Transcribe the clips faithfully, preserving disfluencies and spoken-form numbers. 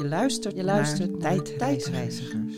Je luistert, je luistert naar, naar Tijdreizigers.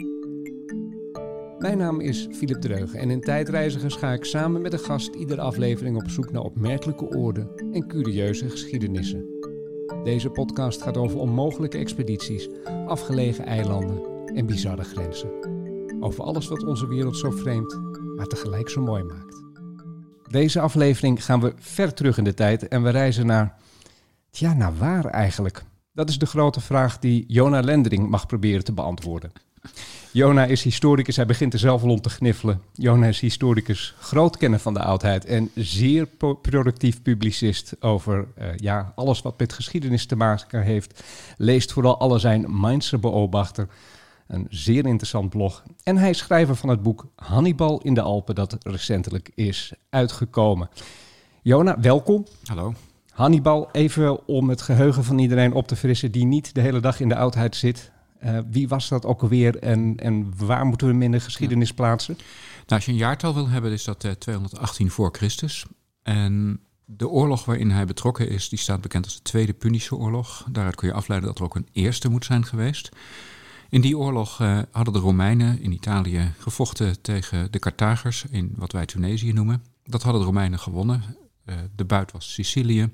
Mijn naam is Philip Dreugen en in Tijdreizigers ga ik samen met een gast iedere aflevering op zoek naar opmerkelijke oorden en curieuze geschiedenissen. Deze podcast gaat over onmogelijke expedities, afgelegen eilanden en bizarre grenzen. Over alles wat onze wereld zo vreemd, maar tegelijk zo mooi maakt. Deze aflevering gaan we ver terug in de tijd en we reizen naar... Tja, naar waar eigenlijk? Dat is de grote vraag die Jona Lendering mag proberen te beantwoorden. Jona is historicus, hij begint er zelf al om te gniffelen. Jona is historicus, groot kenner van de oudheid en zeer po- productief publicist over uh, ja, alles wat met geschiedenis te maken heeft. Leest vooral alle zijn Mainzer Beobachter, een zeer interessant blog. En hij is schrijver van het boek Hannibal in de Alpen, dat recentelijk is uitgekomen. Jona, welkom. Hallo. Hannibal, even om het geheugen van iedereen op te frissen die niet de hele dag in de oudheid zit. Uh, wie was dat ook alweer en, en waar moeten we hem in de geschiedenis ja. plaatsen? Nou, als je een jaartal wil hebben, is dat uh, tweehonderdachttien voor Christus. En de oorlog waarin hij betrokken is, die staat bekend als de Tweede Punische Oorlog. Daaruit kun je afleiden dat er ook een eerste moet zijn geweest. In die oorlog uh, hadden de Romeinen in Italië gevochten tegen de Carthagers in wat wij Tunesië noemen. Dat hadden de Romeinen gewonnen. Uh, de buit was Sicilië.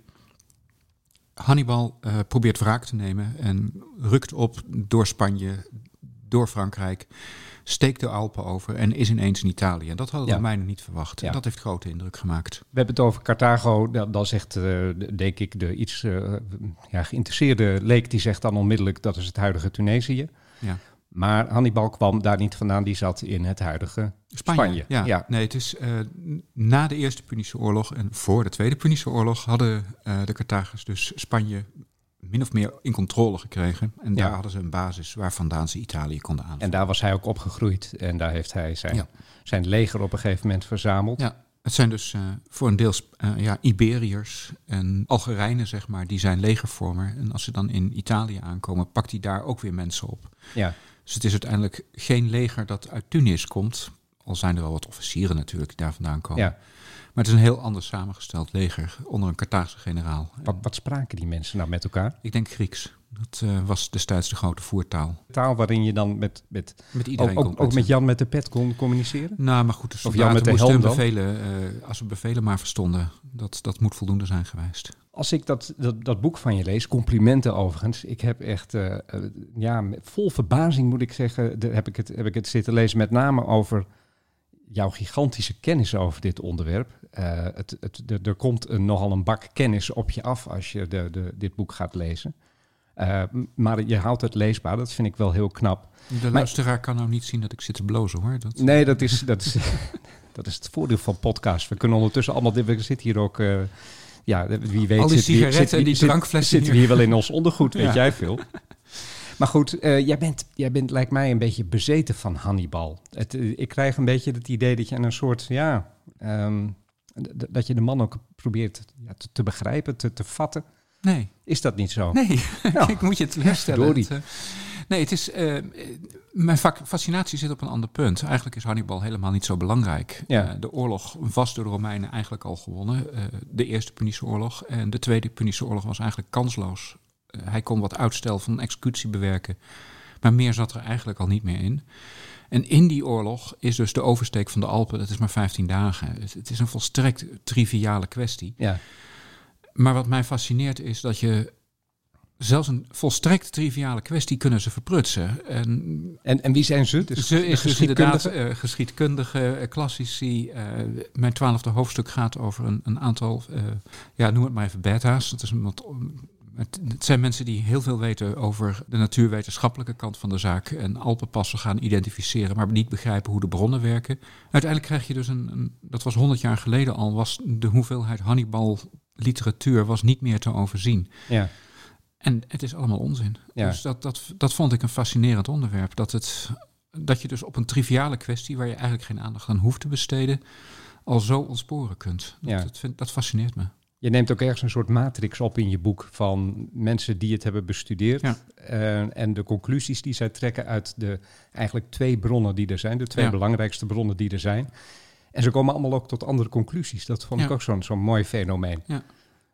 Hannibal uh, probeert wraak te nemen en rukt op door Spanje, door Frankrijk, steekt de Alpen over en is ineens in Italië. Dat hadden de ja. Romeinen niet verwacht. Ja. En dat heeft grote indruk gemaakt. We hebben het over Carthago. Dan zegt, uh, denk ik, de iets uh, ja, geïnteresseerde leek, die zegt dan onmiddellijk dat is het huidige Tunesië. Ja. Maar Hannibal kwam daar niet vandaan, die zat in het huidige Spanje. Spanje. Ja. Ja. Nee, het is uh, na de Eerste Punische Oorlog en voor de Tweede Punische Oorlog hadden uh, de Carthagers dus Spanje min of meer in controle gekregen. En daar ja. hadden ze een basis waar vandaan ze Italië konden aanvallen. En daar was hij ook opgegroeid en daar heeft hij zijn, ja. zijn leger op een gegeven moment verzameld. Ja. Het zijn dus uh, voor een deel uh, ja, Iberiërs en Algerijnen, zeg maar, die zijn legervormer. En als ze dan in Italië aankomen, pakt hij daar ook weer mensen op. Ja. Dus het is uiteindelijk geen leger dat uit Tunis komt. Al zijn er wel wat officieren natuurlijk die daar vandaan komen. Ja. Maar het is een heel anders samengesteld leger onder een Carthaagse generaal. Wat, wat spraken die mensen nou met elkaar? Ik denk Grieks. Dat uh, was destijds de grote voertaal. Taal waarin je dan met, met, met iedereen ook, kon ook, ook met Jan met de pet kon communiceren? Nou, maar goed, de of Jan met de helm dan? Bevelen, uh, als we bevelen maar verstonden, dat, dat moet voldoende zijn geweest. Als ik dat, dat, dat boek van je lees, complimenten overigens. Ik heb echt, uh, uh, ja, vol verbazing moet ik zeggen, de, heb, ik het, heb ik het zitten lezen. Met name over jouw gigantische kennis over dit onderwerp. Uh, het, het, de, er komt een, nogal een bak kennis op je af als je de, de, dit boek gaat lezen. Uh, maar je houdt het leesbaar, dat vind ik wel heel knap. De maar, luisteraar kan nou niet zien dat ik zit te blozen, hoor. Dat... Nee, dat is, dat, is, dat is het voordeel van podcasts. We kunnen ondertussen allemaal... We zitten hier ook... Uh, ja, wie weet... Al die zit, sigaretten zit, en die zit, drankflessen zitten we hier wel in ons ondergoed, weet ja. jij veel. Maar goed, uh, jij, bent, jij bent, lijkt mij, een beetje bezeten van Hannibal. Het, uh, ik krijg een beetje het idee dat je een soort... ja, um, d- dat je de man ook probeert ja, te, te begrijpen, te, te vatten. Nee. Is dat niet zo? Nee, nou, ik moet je het teleurstellen. Het, uh, nee, het is... Uh, mijn fascinatie zit op een ander punt. Eigenlijk is Hannibal helemaal niet zo belangrijk. Ja. Uh, de oorlog was door de Romeinen eigenlijk al gewonnen. Uh, de Eerste Punische Oorlog. En de Tweede Punische Oorlog was eigenlijk kansloos. Uh, hij kon wat uitstel van een executie bewerken. Maar meer zat er eigenlijk al niet meer in. En in die oorlog is dus de oversteek van de Alpen... dat is maar vijftien dagen. Het, het is een volstrekt triviale kwestie. Ja. Maar wat mij fascineert is dat je zelfs een volstrekt triviale kwestie kunnen ze verprutsen. En, en, en wie zijn ze? Dus ze is dus inderdaad uh, geschiedkundige, uh, klassici. Uh, mijn twaalfde hoofdstuk gaat over een, een aantal, uh, ja, noem het maar even beta's. Dat is een wat, het, het zijn mensen die heel veel weten over de natuurwetenschappelijke kant van de zaak. En alpenpassen gaan identificeren, maar niet begrijpen hoe de bronnen werken. Uiteindelijk krijg je dus een, een dat was honderd jaar geleden al, was de hoeveelheid Hannibal... literatuur was niet meer te overzien. Ja. En het is allemaal onzin. Ja. Dus dat, dat, dat vond ik een fascinerend onderwerp. Dat, het, dat je dus op een triviale kwestie... waar je eigenlijk geen aandacht aan hoeft te besteden... al zo ontsporen kunt. Dat, ja. dat, vind, dat fascineert me. Je neemt ook ergens een soort matrix op in je boek... van mensen die het hebben bestudeerd... Ja. Uh, en de conclusies die zij trekken uit de eigenlijk twee bronnen die er zijn. De twee ja. belangrijkste bronnen die er zijn... En ze komen allemaal ook tot andere conclusies. Dat vond ja. ik ook zo'n, zo'n mooi fenomeen. Ja.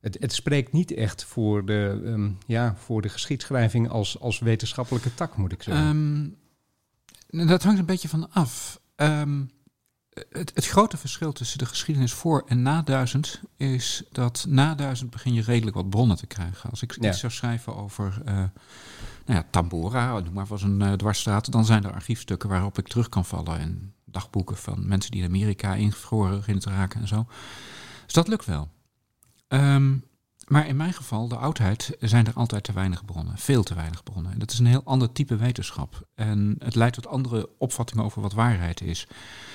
Het, het spreekt niet echt voor de, um, ja, voor de geschiedschrijving als, als wetenschappelijke tak, moet ik zeggen. Um, dat hangt een beetje van af. Um, het, het grote verschil tussen de geschiedenis voor en na duizend is dat na duizend begin je redelijk wat bronnen te krijgen. Als ik ja. iets zou schrijven over uh, nou ja, Tambora, noem maar was een uh, dwarsstraat, dan zijn er archiefstukken waarop ik terug kan vallen en dagboeken van mensen die in Amerika ingevroren beginnen te raken en zo. Dus dat lukt wel. Um, maar in mijn geval, de oudheid, zijn er altijd te weinig bronnen. Veel te weinig bronnen. En dat is een heel ander type wetenschap. En het leidt tot andere opvattingen over wat waarheid is.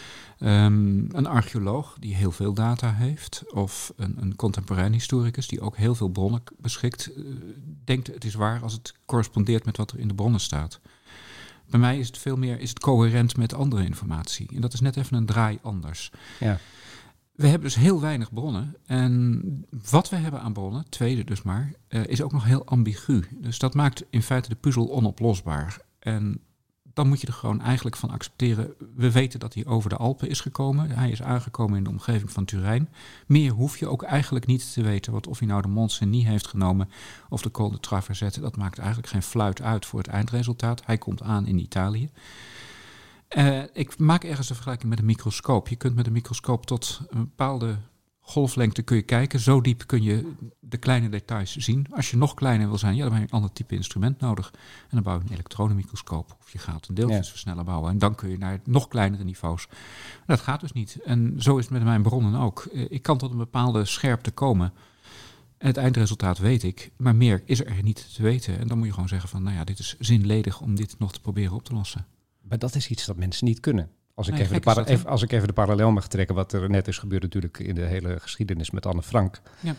Um, een archeoloog die heel veel data heeft, of een, een contemporain historicus die ook heel veel bronnen beschikt, uh, denkt het is waar als het correspondeert met wat er in de bronnen staat. Bij mij is het veel meer is het coherent met andere informatie. En dat is net even een draai anders. Ja. We hebben dus heel weinig bronnen. En wat we hebben aan bronnen, tweede dus maar, uh, is ook nog heel ambigu. Dus dat maakt in feite de puzzel onoplosbaar. En dan moet je er gewoon eigenlijk van accepteren. We weten dat hij over de Alpen is gekomen. Hij is aangekomen in de omgeving van Turijn. Meer hoef je ook eigenlijk niet te weten. Want of hij nou de Mont Cenis heeft genomen of de Col de Traversette, dat maakt eigenlijk geen fluit uit voor het eindresultaat. Hij komt aan in Italië. Uh, ik maak ergens de vergelijking met een microscoop. Je kunt met een microscoop tot een bepaalde golflengte kun je kijken. Zo diep kun je de kleine details zien. Als je nog kleiner wil zijn, ja, dan heb je een ander type instrument nodig. En dan bouw je een elektronenmicroscoop. Of je gaat een deeltjesversneller bouwen. En dan kun je naar nog kleinere niveaus. Dat gaat dus niet. En zo is het met mijn bronnen ook. Ik kan tot een bepaalde scherpte komen. En het eindresultaat weet ik. Maar meer is er niet te weten. En dan moet je gewoon zeggen van, nou ja, dit is zinledig om dit nog te proberen op te lossen. Maar dat is iets dat mensen niet kunnen. Als ik, nee, even de para- even, als ik even de parallel mag trekken, wat er net is gebeurd natuurlijk in de hele geschiedenis met Anne Frank. Ja.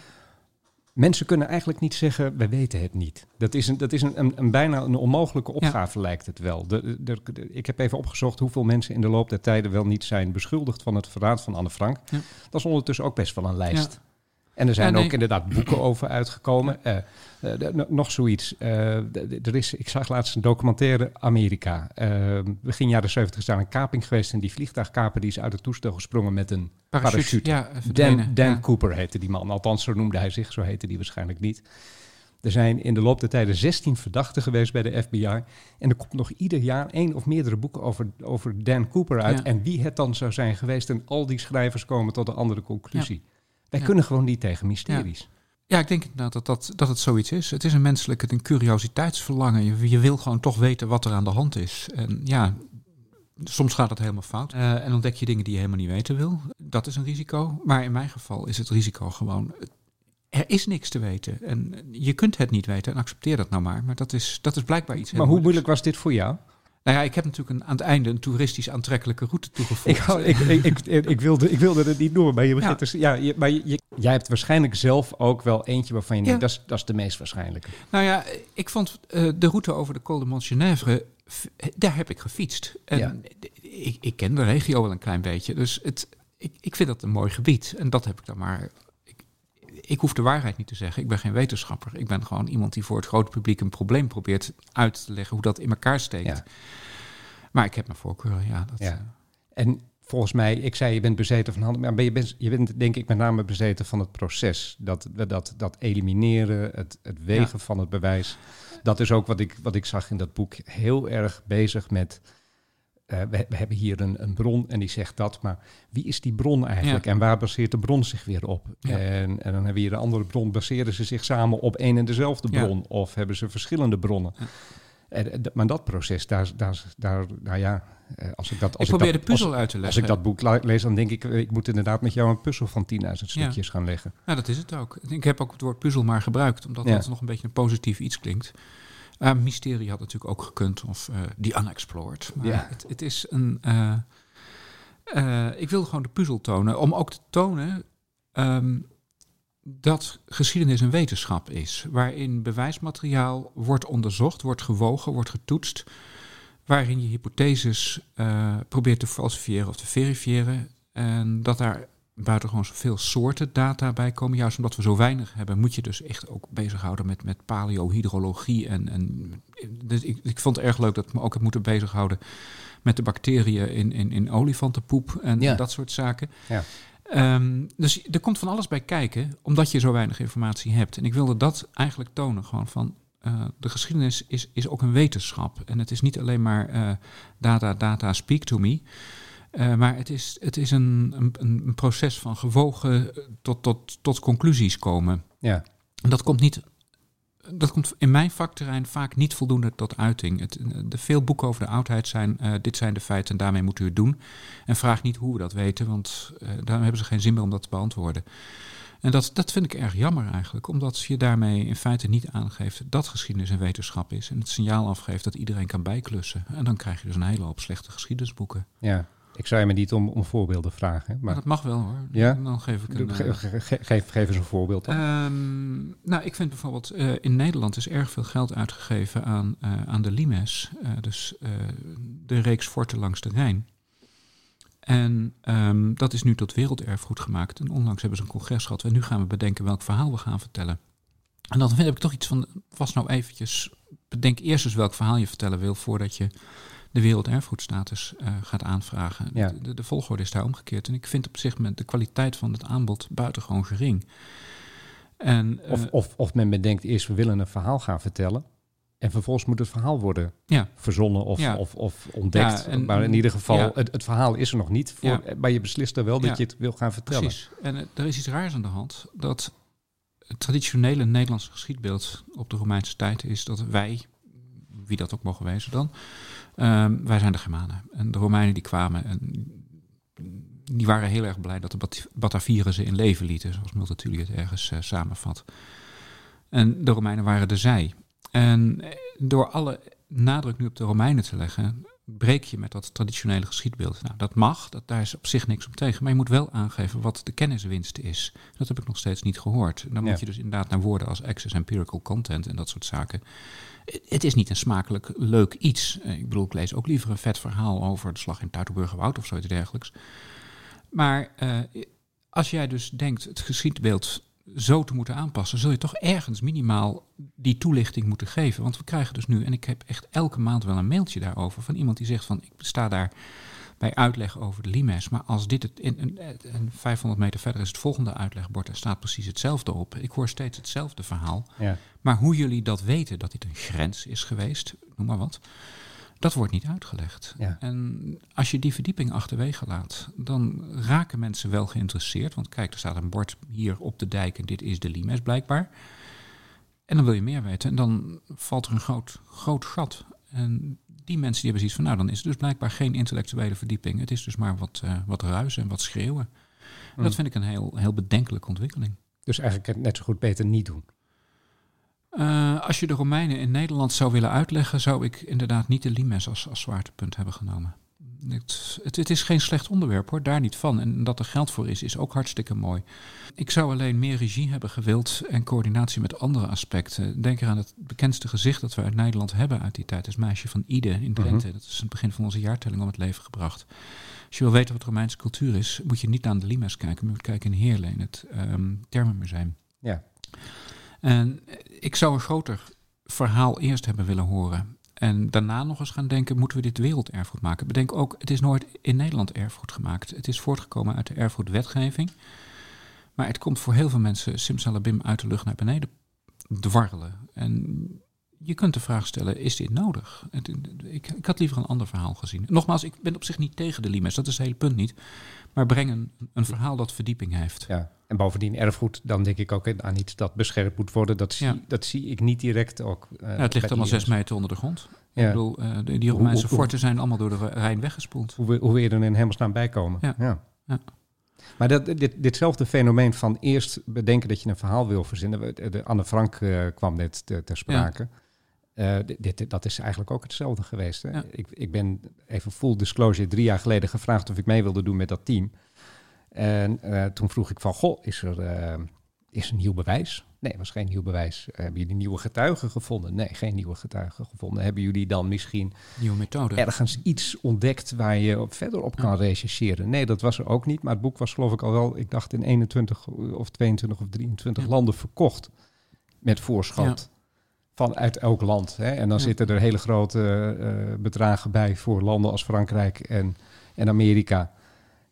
Mensen kunnen eigenlijk niet zeggen, wij weten het niet. Dat is, een, dat is een, een, een bijna een onmogelijke opgave, ja. lijkt het wel. De, de, de, ik heb even opgezocht hoeveel mensen in de loop der tijden wel niet zijn beschuldigd van het verraad van Anne Frank. Ja. Dat is ondertussen ook best wel een lijst. Ja. En er zijn ja, nee. ook inderdaad boeken over uitgekomen. Ja. Uh, uh, de, nog zoiets. Uh, de, er is, ik zag laatst een documentaire Amerika. Uh, begin jaren zeventig is daar een kaping geweest. En die vliegtuigkaper die is uit het toestel gesprongen met een parachute. parachute. Ja, Dan, Dan ja. Cooper heette die man. Althans, zo noemde hij zich. Zo heette die waarschijnlijk niet. Er zijn in de loop der tijden zestien verdachten geweest bij de F B I. En er komt nog ieder jaar één of meerdere boeken over, over Dan Cooper uit. Ja. En wie het dan zou zijn geweest. En al die schrijvers komen tot een andere conclusie. Ja. Wij ja. kunnen gewoon niet tegen mysteries. Ja. ja, ik denk inderdaad dat, dat, dat het zoiets is. Het is een menselijk, een curiositeitsverlangen. Je, je wil gewoon toch weten wat er aan de hand is. En ja, soms gaat het helemaal fout. Uh, en ontdek je dingen die je helemaal niet weten wil. Dat is een risico. Maar in mijn geval is het risico gewoon, er is niks te weten. En je kunt het niet weten en accepteer dat nou maar. Maar dat is, dat is blijkbaar iets. Maar hoe moeilijk was dit voor jou? Nou ja, ik heb natuurlijk een, aan het einde een toeristisch aantrekkelijke route toegevoegd. Ik, ik, ik, ik, ik, wilde, ik wilde het niet noemen, maar je begint ja. dus, ja, je, maar je, jij hebt waarschijnlijk zelf ook wel eentje waarvan je denkt, ja. dat, dat is de meest waarschijnlijke. Nou ja, ik vond uh, de route over de Col de Montgenèvre, daar heb ik gefietst. En ja. ik, ik ken de regio wel een klein beetje, dus het, ik, ik vind dat een mooi gebied. En dat heb ik dan maar... Ik hoef de waarheid niet te zeggen. Ik ben geen wetenschapper. Ik ben gewoon iemand die voor het grote publiek een probleem probeert uit te leggen hoe dat in elkaar steekt. Ja. Maar ik heb mijn voorkeuren, ja. Dat, ja. En volgens mij, ik zei je bent bezeten van handen, maar je bent, je bent denk ik met name bezeten van het proces. Dat, dat, dat elimineren, het, het wegen ja. van het bewijs. Dat is ook wat ik, wat ik zag in dat boek. Heel erg bezig met... Uh, we, we hebben hier een, een bron en die zegt dat, maar wie is die bron eigenlijk? Ja. En waar baseert de bron zich weer op? Ja. En, en dan hebben we hier een andere bron. Baseren ze zich samen op één en dezelfde bron? Ja. Of hebben ze verschillende bronnen? Ja. En, maar dat proces, daar, daar, daar nou ja... Als ik, dat, als ik probeer ik dat, de puzzel als, uit te leggen. Als ik dat boek lees, dan denk ik... ik moet inderdaad met jou een puzzel van tienduizend stukjes ja. gaan leggen. Ja, dat is het ook. Ik heb ook het woord puzzel maar gebruikt, omdat ja. dat nog een beetje een positief iets klinkt. Uh, mysterie had natuurlijk ook gekund, of uh, The Unexplored. Maar ja. het, het is een... Uh, uh, ik wil gewoon de puzzel tonen, om ook te tonen um, dat geschiedenis een wetenschap is, waarin bewijsmateriaal wordt onderzocht, wordt gewogen, wordt getoetst, waarin je hypotheses uh, probeert te falsifiëren of te verifiëren, en dat daar buitengewoon zoveel soorten data bij komen. Juist omdat we zo weinig hebben, moet je dus echt ook bezighouden met, met paleohydrologie. En, en dus ik, ik vond het erg leuk dat ik me ook heb moeten bezighouden met de bacteriën in, in, in olifantenpoep en ja. dat soort zaken. Ja. Um, dus er komt van alles bij kijken, omdat je zo weinig informatie hebt. En ik wilde dat eigenlijk tonen, gewoon van uh, de geschiedenis is, is ook een wetenschap. En het is niet alleen maar uh, data, data, speak to me. Uh, maar het is, het is een, een, een proces van gewogen tot, tot, tot conclusies komen. Ja. En dat komt niet... Dat komt in mijn vakterrein vaak niet voldoende tot uiting. Het, de veel boeken over de oudheid zijn, uh, dit zijn de feiten en daarmee moet u het doen. En vraag niet hoe we dat weten, want uh, daar hebben ze geen zin meer om dat te beantwoorden. En dat, dat vind ik erg jammer eigenlijk, omdat je daarmee in feite niet aangeeft dat geschiedenis een wetenschap is. En het signaal afgeeft dat iedereen kan bijklussen. En dan krijg je dus een hele hoop slechte geschiedenisboeken. Ja. Ik zou je maar niet om, om voorbeelden vragen. Maar... Dat mag wel hoor. Ja? Dan geef ik een... Ge, ge, ge, geef, geef eens een voorbeeld dan. Um, nou, ik vind bijvoorbeeld... Uh, in Nederland is erg veel geld uitgegeven aan, uh, aan de Limes. Uh, dus uh, de reeks forten langs de Rijn. En um, dat is nu tot werelderfgoed gemaakt. En onlangs hebben ze een congres gehad. En nu gaan we bedenken welk verhaal we gaan vertellen. En dan heb ik toch iets van... Was nou eventjes... Bedenk eerst eens welk verhaal je vertellen wil... voordat je... de werelderfgoedstatus uh, gaat aanvragen. Ja. De, de volgorde is daar omgekeerd. En ik vind op zich met de kwaliteit van het aanbod buitengewoon gering. En, uh, of, of, of men bedenkt eerst, we willen een verhaal gaan vertellen. En vervolgens moet het verhaal worden ja. verzonnen of, ja. of, of ontdekt. Ja, en, maar in ieder geval, ja. het, het verhaal is er nog niet. Voor, ja. Maar je beslist er wel dat ja. je het wil gaan vertellen. Precies. En uh, er is iets raars aan de hand. Dat het traditionele Nederlandse geschiedbeeld op de Romeinse tijd is dat wij... wie dat ook mogen wezen dan. Um, wij zijn de Germanen. En de Romeinen die kwamen en die waren heel erg blij dat de Bat- Batavieren ze in leven lieten, zoals Multatuli het ergens uh, samenvat. En de Romeinen waren de zij. En door alle nadruk nu op de Romeinen te leggen, breek je met dat traditionele geschiedbeeld. Nou, dat mag, dat, daar is op zich niks op tegen. Maar je moet wel aangeven wat de kenniswinst is. Dat heb ik nog steeds niet gehoord. Dan ja. moet je dus inderdaad naar woorden als access, empirical content en dat soort zaken. Het is niet een smakelijk leuk iets. Ik bedoel, ik lees ook liever een vet verhaal over de slag in Teutoburgerwoud of zoiets dergelijks. Maar uh, als jij dus denkt het geschiedbeeld zo te moeten aanpassen, zul je toch ergens minimaal die toelichting moeten geven. Want we krijgen dus nu, en ik heb echt elke maand wel een mailtje daarover van iemand die zegt van, ik sta daar bij uitleg over de Limes, maar als dit het in, in, in vijfhonderd meter verder is het volgende uitlegbord en staat precies hetzelfde op. Ik hoor steeds hetzelfde verhaal. Ja. Maar hoe jullie dat weten, dat dit een grens is geweest, noem maar wat, dat wordt niet uitgelegd. Ja. En als je die verdieping achterwege laat, dan raken mensen wel geïnteresseerd. Want kijk, er staat een bord hier op de dijk en dit is de Limes blijkbaar. En dan wil je meer weten en dan valt er een groot, groot gat. En die mensen die hebben zoiets van, nou dan is het dus blijkbaar geen intellectuele verdieping. Het is dus maar wat, uh, wat ruis en wat schreeuwen. En mm. dat vind ik een heel, heel bedenkelijke ontwikkeling. Dus eigenlijk net zo goed beter niet doen. Uh, als je de Romeinen in Nederland zou willen uitleggen, zou ik inderdaad niet de Limes als, als zwaartepunt hebben genomen. Het, het, het is geen slecht onderwerp hoor, daar niet van. En dat er geld voor is, is ook hartstikke mooi. Ik zou alleen meer regie hebben gewild en coördinatie met andere aspecten. Denk eraan het bekendste gezicht dat we uit Nederland hebben uit die tijd. Dat is meisje van Ide in Drenthe. Mm-hmm. Dat is het begin van onze jaartelling om het leven gebracht. Als je wil weten wat Romeinse cultuur is, moet je niet naar de Limes kijken. Maar moet kijken in Heerlen, in het um, Thermenmuseum. Ja. En ik zou een groter verhaal eerst hebben willen horen. En daarna nog eens gaan denken, moeten we dit werelderfgoed maken? Bedenk ook, het is nooit in Nederland erfgoed gemaakt. Het is voortgekomen uit de erfgoedwetgeving. Maar het komt voor heel veel mensen simsalabim uit de lucht naar beneden dwarrelen. En je kunt de vraag stellen, is dit nodig? Ik, ik had liever een ander verhaal gezien. Nogmaals, ik ben op zich niet tegen de Limes, dat is het hele punt niet. Maar breng een, een verhaal dat verdieping heeft. Ja. En bovendien erfgoed, dan denk ik ook aan iets dat beschermd moet worden. Dat zie, ja. dat zie ik niet direct ook. Uh, ja, het ligt allemaal zes meter onder de grond. Ja. Ik bedoel, uh, de, die Romeinse hoe, forten zijn allemaal door de Rijn weggespoeld. Hoe, hoe wil je er in hemelsnaam bij komen? Ja. Ja. Ja. Maar dat, dit, ditzelfde fenomeen van eerst bedenken dat je een verhaal wil verzinnen. De, de Anne Frank uh, kwam net te, ter sprake. Ja. Uh, dit, dit, dat is eigenlijk ook hetzelfde geweest. Hè? Ja. Ik, ik ben even full disclosure drie jaar geleden gevraagd of ik mee wilde doen met dat team. En uh, toen vroeg ik van, goh, is er, uh, is er nieuw bewijs? Nee, er was geen nieuw bewijs. Uh, hebben jullie nieuwe getuigen gevonden? Nee, geen nieuwe getuigen gevonden. Hebben jullie dan misschien nieuwe methode ergens iets ontdekt waar je op, verder op kan ja. rechercheren? Nee, dat was er ook niet. Maar het boek was geloof ik al wel, ik dacht in eenentwintig of tweeëntwintig of drieëntwintig ja. landen verkocht. Met voorschot. Ja. Vanuit elk land. Hè? En dan ja. zitten er hele grote uh, bedragen bij voor landen als Frankrijk en, en Amerika.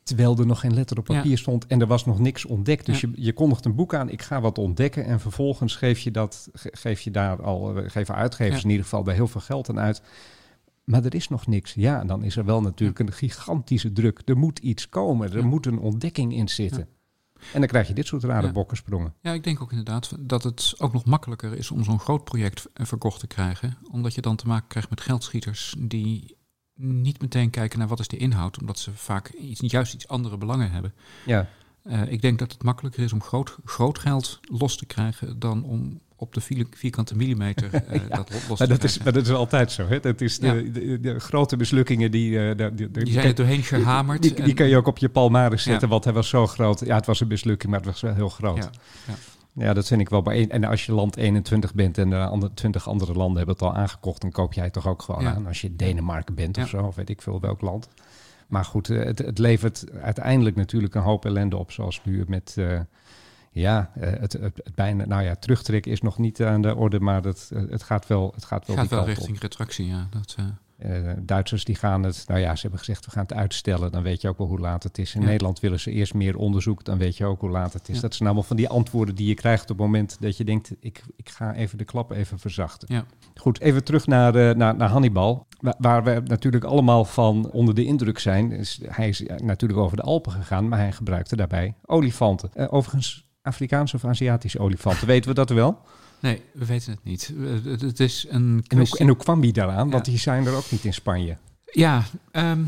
Terwijl er nog geen letter op papier ja. stond en er was nog niks ontdekt. Dus ja. je, je kondigt een boek aan, ik ga wat ontdekken. En vervolgens geef je, dat, geef je daar al, geven uitgevers ja. in ieder geval bij heel veel geld aan uit. Maar er is nog niks. Ja, dan is er wel natuurlijk ja. een gigantische druk. Er moet iets komen, er ja. moet een ontdekking in zitten. Ja. En dan krijg je dit soort rare ja. bokkensprongen. Ja, ik denk ook inderdaad dat het ook nog makkelijker is om zo'n groot project verkocht te krijgen. Omdat je dan te maken krijgt met geldschieters die niet meteen kijken naar wat is de inhoud. Omdat ze vaak iets, juist iets andere belangen hebben. Ja. Uh, ik denk dat het makkelijker is om groot, groot geld los te krijgen dan om op de vierkante millimeter uh, ja, dat los te maar dat krijgen. Is, maar dat is altijd zo. Hè? Dat is de, ja. de, de, de grote mislukkingen die... Uh, de, de, die zijn er doorheen gehamerd. Die, die, die kan je ook op je palmares zetten, ja. want hij was zo groot. Ja, het was een mislukking, maar het was wel heel groot. Ja, ja. ja dat vind ik wel bij één. En als je land eenentwintig bent en de twintig andere landen hebben het al aangekocht, dan koop jij het toch ook gewoon ja. aan. Als je Denemarken bent ja. of zo, of weet ik veel welk land. Maar goed, het, het levert uiteindelijk natuurlijk een hoop ellende op, zoals nu met... Uh, Ja, het, het, het bijna, nou ja, terugtrekken is nog niet aan de orde, maar het, het gaat wel, het gaat wel, gaat die wel kant richting op. retractie, ja. Dat, uh... Uh, Duitsers die gaan het, nou ja, ze hebben gezegd we gaan het uitstellen, dan weet je ook wel hoe laat het is. In ja. Nederland willen ze eerst meer onderzoek, dan weet je ook hoe laat het is. Ja. Dat zijn allemaal van die antwoorden die je krijgt op het moment dat je denkt, ik, ik ga even de klap even verzachten. Ja. Goed, even terug naar, uh, naar, naar Hannibal, waar, waar we natuurlijk allemaal van onder de indruk zijn. Dus hij is natuurlijk over de Alpen gegaan, maar hij gebruikte daarbij olifanten. Uh, overigens Afrikaanse of Aziatische olifanten, weten we dat wel? Nee, we weten het niet. Het, het is een kwestie... en, hoe, en hoe kwam die daaraan? Ja. Want die zijn er ook niet in Spanje. Ja, um,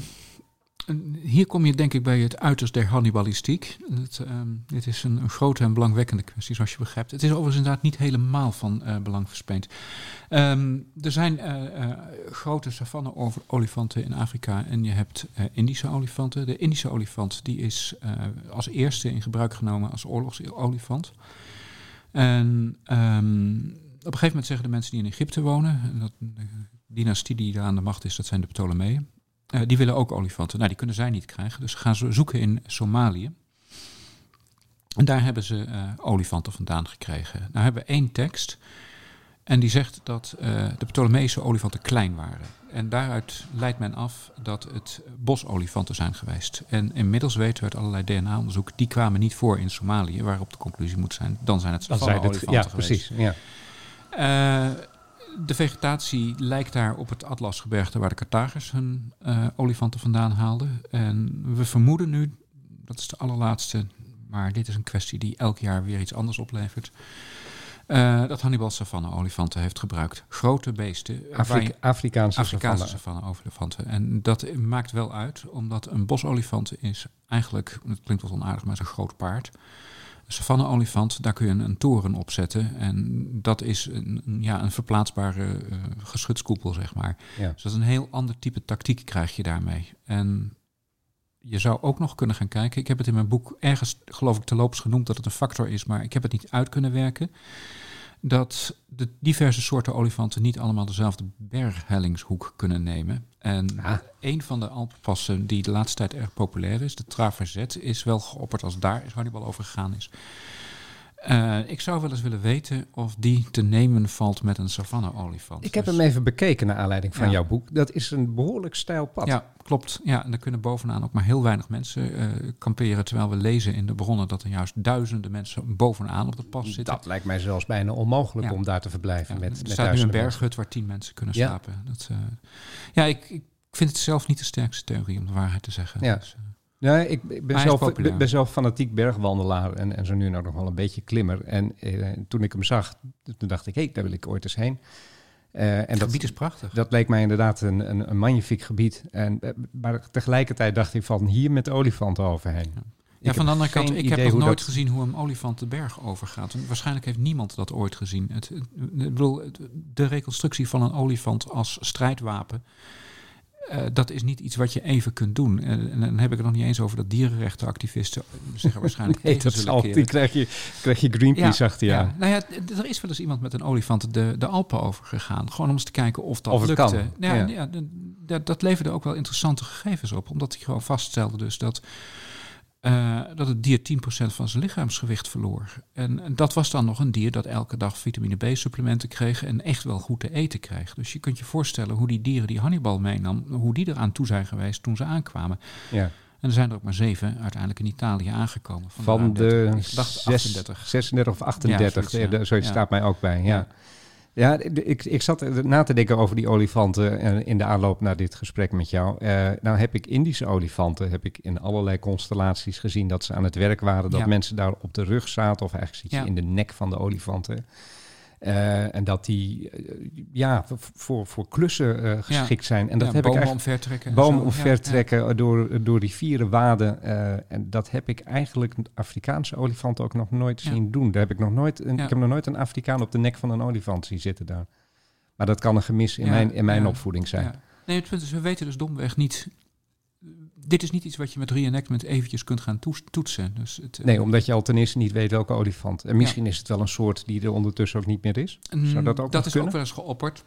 hier kom je denk ik bij het uiterst der Hannibalistiek. Het, um, dit is een, een grote en belangwekkende kwestie, zoals je begrijpt. Het is overigens inderdaad niet helemaal van uh, belang verspeend. Um, er zijn uh, uh, grote savanne-olifanten in Afrika en je hebt uh, Indische olifanten. De Indische olifant die is uh, als eerste in gebruik genomen als oorlogsolifant. En um, op een gegeven moment zeggen de mensen die in Egypte wonen, dat de dynastie die daar aan de macht is, dat zijn de Ptolemeeën, uh, die willen ook olifanten. Nou, die kunnen zij niet krijgen, dus ze gaan ze zoeken in Somalië. En daar hebben ze uh, olifanten vandaan gekregen. Nou hebben we één tekst en die zegt dat uh, de Ptolemeïsche olifanten klein waren. En daaruit leidt men af dat het bosolifanten zijn geweest. En inmiddels weten we uit allerlei D N A-onderzoek, die kwamen niet voor in Somalië, waarop de conclusie moet zijn, dan zijn het savanne-olifanten ja, geweest. Precies, ja. Uh, de vegetatie lijkt daar op het Atlasgebergte waar de Carthagers hun uh, olifanten vandaan haalden. En we vermoeden nu, dat is de allerlaatste, maar dit is een kwestie die elk jaar weer iets anders oplevert, Uh, dat Hannibal savanne-olifanten heeft gebruikt. Grote beesten. Afrika- Afrikaanse, Afrikaanse savanne-olifanten. En dat maakt wel uit, omdat een bosolifant is eigenlijk, het klinkt wat onaardig, maar is een groot paard. Een savanne-olifant, daar kun je een, een toren op zetten. En dat is een, een, ja, een verplaatsbare uh, geschutskoepel, zeg maar. Ja. Dus dat is een heel ander type tactiek krijg je daarmee. En je zou ook nog kunnen gaan kijken. Ik heb het in mijn boek ergens, geloof ik, terloops genoemd dat het een factor is, maar ik heb het niet uit kunnen werken. Dat de diverse soorten olifanten niet allemaal dezelfde berghellingshoek kunnen nemen. En ja. een van de Alpenpassen die de laatste tijd erg populair is, de Traverzet, is wel geopperd als daar is Hannibal over gegaan is. Uh, ik zou wel eens willen weten of die te nemen valt met een savanne-olifant. Ik heb dus, hem even bekeken naar aanleiding van ja. jouw boek. Dat is een behoorlijk steil pad. Ja, klopt. Ja, en er kunnen bovenaan ook maar heel weinig mensen uh, kamperen. Terwijl we lezen in de bronnen dat er juist duizenden mensen bovenaan op dat pas zitten. Dat lijkt mij zelfs bijna onmogelijk ja. om daar te verblijven. Ja, met, er met staat nu een berghut mensen. waar tien mensen kunnen ja. slapen. Dat, uh, ja, ik, ik vind het zelf niet de sterkste theorie om de waarheid te zeggen. Ja. Dus, uh, Nee, ik ben zelf, ben zelf fanatiek bergwandelaar en, en zo nu en ook nog wel een beetje klimmer. En eh, toen ik hem zag, toen dacht ik, hé, hey, daar wil ik ooit eens heen. Uh, en het dat gebied is prachtig. Dat leek mij inderdaad een, een, een magnifiek gebied. En, maar tegelijkertijd dacht ik van hier met de olifanten overheen. Ja, ja van de andere kant, ik heb nog nooit dat... gezien hoe een olifant de berg overgaat. En waarschijnlijk heeft niemand dat ooit gezien. Het, het, ik bedoel, de reconstructie van een olifant als strijdwapen, Uh, dat is niet iets wat je even kunt doen. Uh, en dan heb ik het nog niet eens over dat dierenrechtenactivisten zeggen waarschijnlijk nee, dat zal, die krijg je, krijg je Greenpeace ja, achter je ja. aan. Nou ja, er is wel eens iemand met een olifant de, de Alpen overgegaan. Gewoon om eens te kijken of dat of het lukte. Kan. Ja, ja. ja, de, de, dat leverde ook wel interessante gegevens op. Omdat hij gewoon vaststelde dus dat Uh, dat het dier tien procent van zijn lichaamsgewicht verloor. En, en dat was dan nog een dier dat elke dag vitamine B-supplementen kreeg en echt wel goed te eten kreeg. Dus je kunt je voorstellen hoe die dieren die Hannibal meenam, hoe die eraan toe zijn geweest toen ze aankwamen. Ja. En er zijn er ook maar zeven uiteindelijk in Italië aangekomen. Van, van de, de zes, achtendertig. zesendertig of achtendertig, ja, zoiets, ja. Zoiets ja. staat mij ook bij, ja. ja. Ja, ik, ik zat na te denken over die olifanten in de aanloop naar dit gesprek met jou. Uh, nou heb ik Indische olifanten, heb ik in allerlei constellaties gezien dat ze aan het werk waren. Dat ja. mensen daar op de rug zaten, of eigenlijk zit je ja. in de nek van de olifanten. Uh, en dat die uh, ja, voor, voor klussen uh, geschikt ja. zijn. En dat ja, heb bomen ik omvertrekken. Bomen omvertrekken ja, ja. door, door rivieren, waden. Uh, en dat heb ik eigenlijk Afrikaanse olifanten ook nog nooit ja. zien doen. Daar heb ik, nog nooit een, ja. ik heb nog nooit een Afrikaan op de nek van een olifant zien zitten daar. Maar dat kan een gemis in ja, mijn, in mijn ja, opvoeding zijn. Ja. Nee, het punt is, we weten dus domweg niet... Dit is niet iets wat je met reenactment eventjes kunt gaan toetsen. Dus het, nee, omdat je al ten eerste niet weet welke olifant. En misschien ja. is het wel een soort die er ondertussen ook niet meer is. Zou dat ook Dat is kunnen? ook wel eens geopperd.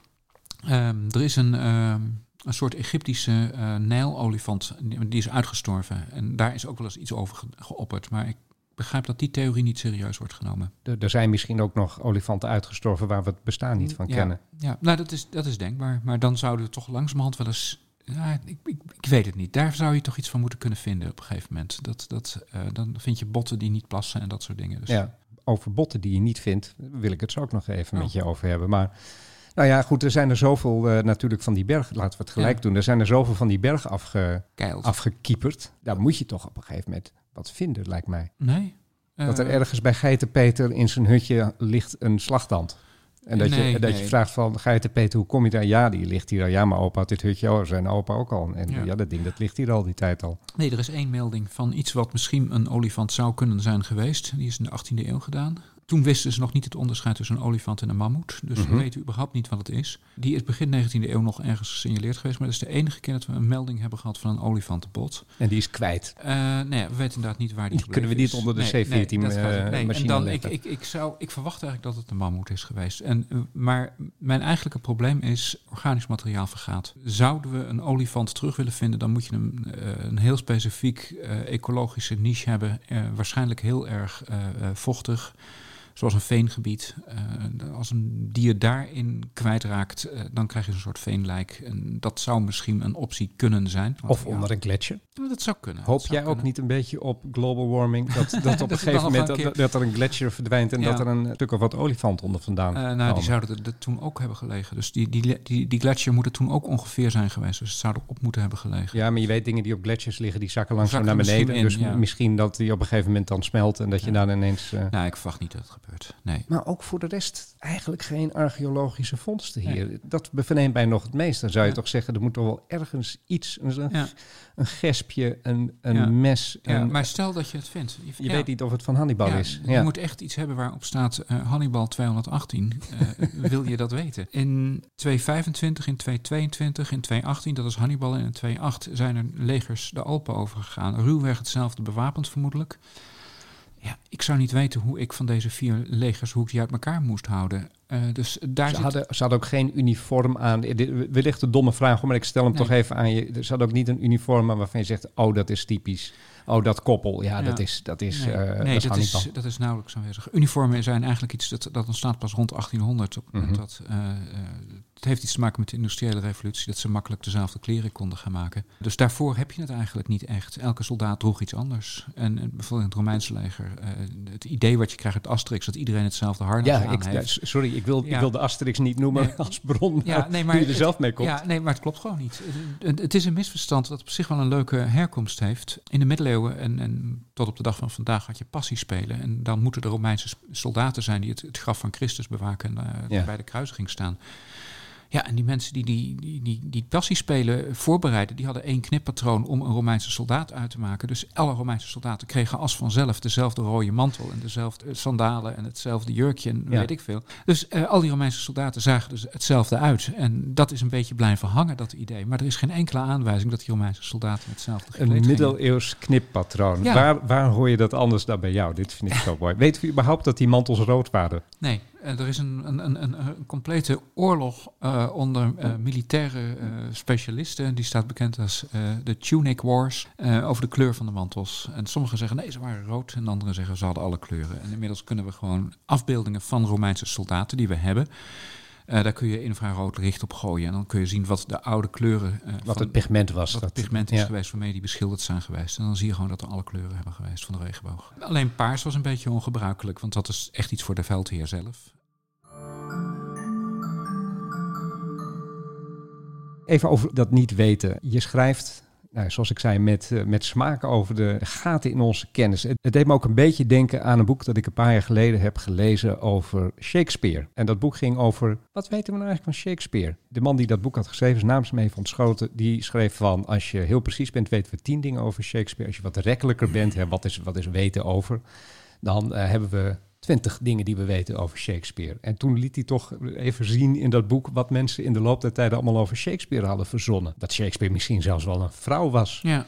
Um, er is een, um, een soort Egyptische uh, Nijlolifant, die is uitgestorven. En daar is ook wel eens iets over ge- geopperd. Maar ik begrijp dat die theorie niet serieus wordt genomen. Er, er zijn misschien ook nog olifanten uitgestorven waar we het bestaan niet van ja, kennen. Ja, nou dat is, dat is denkbaar. Maar dan zouden we toch langzamerhand wel eens... Ja, ik, ik, ik weet het niet. Daar zou je toch iets van moeten kunnen vinden op een gegeven moment. Dat, dat, uh, dan vind je botten die niet plassen en dat soort dingen. Dus. Ja, over botten die je niet vindt, wil ik het zo ook nog even oh. met je over hebben. Maar nou ja, goed, er zijn er zoveel uh, natuurlijk van die berg, laten we het gelijk ja. doen. Er zijn er zoveel van die berg afge, afgekieperd. Daar moet je toch op een gegeven moment wat vinden, lijkt mij. Nee. Uh, dat er ergens bij Geitenpeter in zijn hutje ligt een slagtand. En dat, nee, je, dat nee. je vraagt van, Geitenpeter, hoe kom je daar? Ja, die ligt hier al. Ja, maar opa had dit hutje, oh, zijn opa ook al. En ja. ja, dat ding, dat ligt hier al die tijd al. Nee, er is één melding van iets wat misschien een olifant zou kunnen zijn geweest. Die is in de achttiende eeuw gedaan. Toen wisten ze nog niet het onderscheid tussen een olifant en een mammoet. Dus mm-hmm. we weten überhaupt niet wat het is. Die is begin negentiende eeuw nog ergens gesignaleerd geweest. Maar dat is de enige keer dat we een melding hebben gehad van een olifantenbot. En die is kwijt? Uh, nee, we weten inderdaad niet waar die, die Kunnen we niet onder de nee, C veertien nee, uh, nee. machine En dan, leggen? Ik, ik, ik, zou, ik verwacht eigenlijk dat het een mammoet is geweest. En, uh, maar mijn eigenlijke probleem is, organisch materiaal vergaat. Zouden we een olifant terug willen vinden, dan moet je een, uh, een heel specifiek uh, ecologische niche hebben. Uh, waarschijnlijk heel erg uh, uh, vochtig. Zoals een veengebied. Uh, als een dier daarin kwijtraakt, uh, dan krijg je een soort veenlijk. En dat zou misschien een optie kunnen zijn. Of onder ja, een gletsjer. Ja, dat zou kunnen. Hoop zou jij kunnen. ook niet een beetje op global warming? Dat, dat op dat een gegeven moment een dat, dat er een gletsjer verdwijnt en ja. dat er een stuk of wat olifant onder vandaan uh, Nou, komen. Die zouden er, er toen ook hebben gelegen. Dus die, die, die, die gletsjer moet er toen ook ongeveer zijn geweest. Dus het zou erop moeten hebben gelegen. Ja, maar je weet, dingen die op gletsjers liggen, die zakken langzaam naar beneden. In, dus ja. misschien dat die op een gegeven moment dan smelt en dat ja. je dan ineens... Uh... Nou, ik verwacht niet dat het gebeurt. Nee. Maar ook voor de rest eigenlijk geen archeologische vondsten hier. Nee. Dat verneemt mij nog het meest. Dan zou je ja. toch zeggen, er moet toch wel ergens iets, een, ja. een gespje, een, een ja. mes. Ja, een, maar stel dat je het vindt. Je, je ja. weet niet of het van Hannibal ja, is. Je ja. moet echt iets hebben waarop staat uh, Hannibal tweehonderdachttien. Uh, wil je dat weten? In tweehonderdvijfentwintig, in tweehonderdtweeëntwintig, in tweehonderdachttien, dat is Hannibal. En in tweehonderdacht zijn er legers de Alpen overgegaan. Ruwweg hetzelfde, bewapend vermoedelijk. Ja, ik zou niet weten hoe ik van deze vier legers, hoe ik die uit elkaar moest houden. Uh, dus daar ze, zit... hadden, ze hadden ook geen uniform aan. Wellicht een domme vraag, maar ik stel hem nee. toch even aan je. Ze hadden ook niet een uniform aan waarvan je zegt, oh, dat is typisch. Oh, dat koppel, ja, ja. dat is dat is Nee, uh, nee dat, dat, is, is, dat is nauwelijks aanwezig. Uniformen zijn eigenlijk iets dat, dat ontstaat pas rond achttienhonderd. Op mm-hmm. dat, uh, uh, het heeft iets te maken met de industriële revolutie, dat ze makkelijk dezelfde kleren konden gaan maken. Dus daarvoor heb je het eigenlijk niet echt. Elke soldaat droeg iets anders. En, en bijvoorbeeld in het Romeinse leger, uh, het idee wat je krijgt uit Asterix, dat iedereen hetzelfde harnas ja, aan ik, heeft. Ja, sorry, ik wil, ja. ik wil de Asterix niet noemen nee. als bron, ja, nee, maar die je er het, zelf mee komt. Ja, nee, maar het klopt gewoon niet. Het, het is een misverstand dat op zich wel een leuke herkomst heeft. In de middeleeuwen en, en tot op de dag van vandaag had je passiespelen. En dan moeten de Romeinse soldaten zijn die het, het graf van Christus bewaken en uh, ja. bij de kruisiging staan. Ja, en die mensen die die, die, die, die passiespelen voorbereiden, die hadden één knippatroon om een Romeinse soldaat uit te maken. Dus alle Romeinse soldaten kregen als vanzelf dezelfde rode mantel en dezelfde sandalen en hetzelfde jurkje en ja. weet ik veel. Dus uh, al die Romeinse soldaten zagen dus hetzelfde uit. En dat is een beetje blijven hangen, dat idee. Maar er is geen enkele aanwijzing dat die Romeinse soldaten hetzelfde gekleed Een middeleeuws knippatroon. Ja. Waar, waar hoor je dat anders dan bij jou? Dit vind ik zo mooi. Weet u überhaupt dat die mantels rood waren? Nee. Er is een, een, een, een, een complete oorlog uh, onder uh, militaire uh, specialisten. Die staat bekend als uh, de Tunic Wars. Uh, over de kleur van de mantels. En sommigen zeggen nee, ze waren rood. En anderen zeggen ze hadden alle kleuren. En inmiddels kunnen we gewoon afbeeldingen van Romeinse soldaten die we hebben. Uh, daar kun je infrarood licht op gooien. En dan kun je zien wat de oude kleuren... Uh, wat van, het pigment was. Wat dat, het pigment is ja. geweest waarmee die beschilderd zijn geweest. En dan zie je gewoon dat er alle kleuren hebben geweest van de regenboog. Alleen paars was een beetje ongebruikelijk. Want dat is echt iets voor de veldheer zelf. Even over dat niet weten. Je schrijft... Nou, zoals ik zei, met, uh, met smaak over de gaten in onze kennis. Het, het deed me ook een beetje denken aan een boek dat ik een paar jaar geleden heb gelezen over Shakespeare. En dat boek ging over, wat weten we nou eigenlijk van Shakespeare? De man die dat boek had geschreven, is namens me even ontschoten. Die schreef van, als je heel precies bent, weten we tien dingen over Shakespeare. Als je wat rekkelijker bent, hè, wat, is, wat is weten over? Dan uh, hebben we twintig dingen die we weten over Shakespeare. En toen liet hij toch even zien in dat boek wat mensen in de loop der tijden allemaal over Shakespeare hadden verzonnen. Dat Shakespeare misschien zelfs wel een vrouw was. Ja.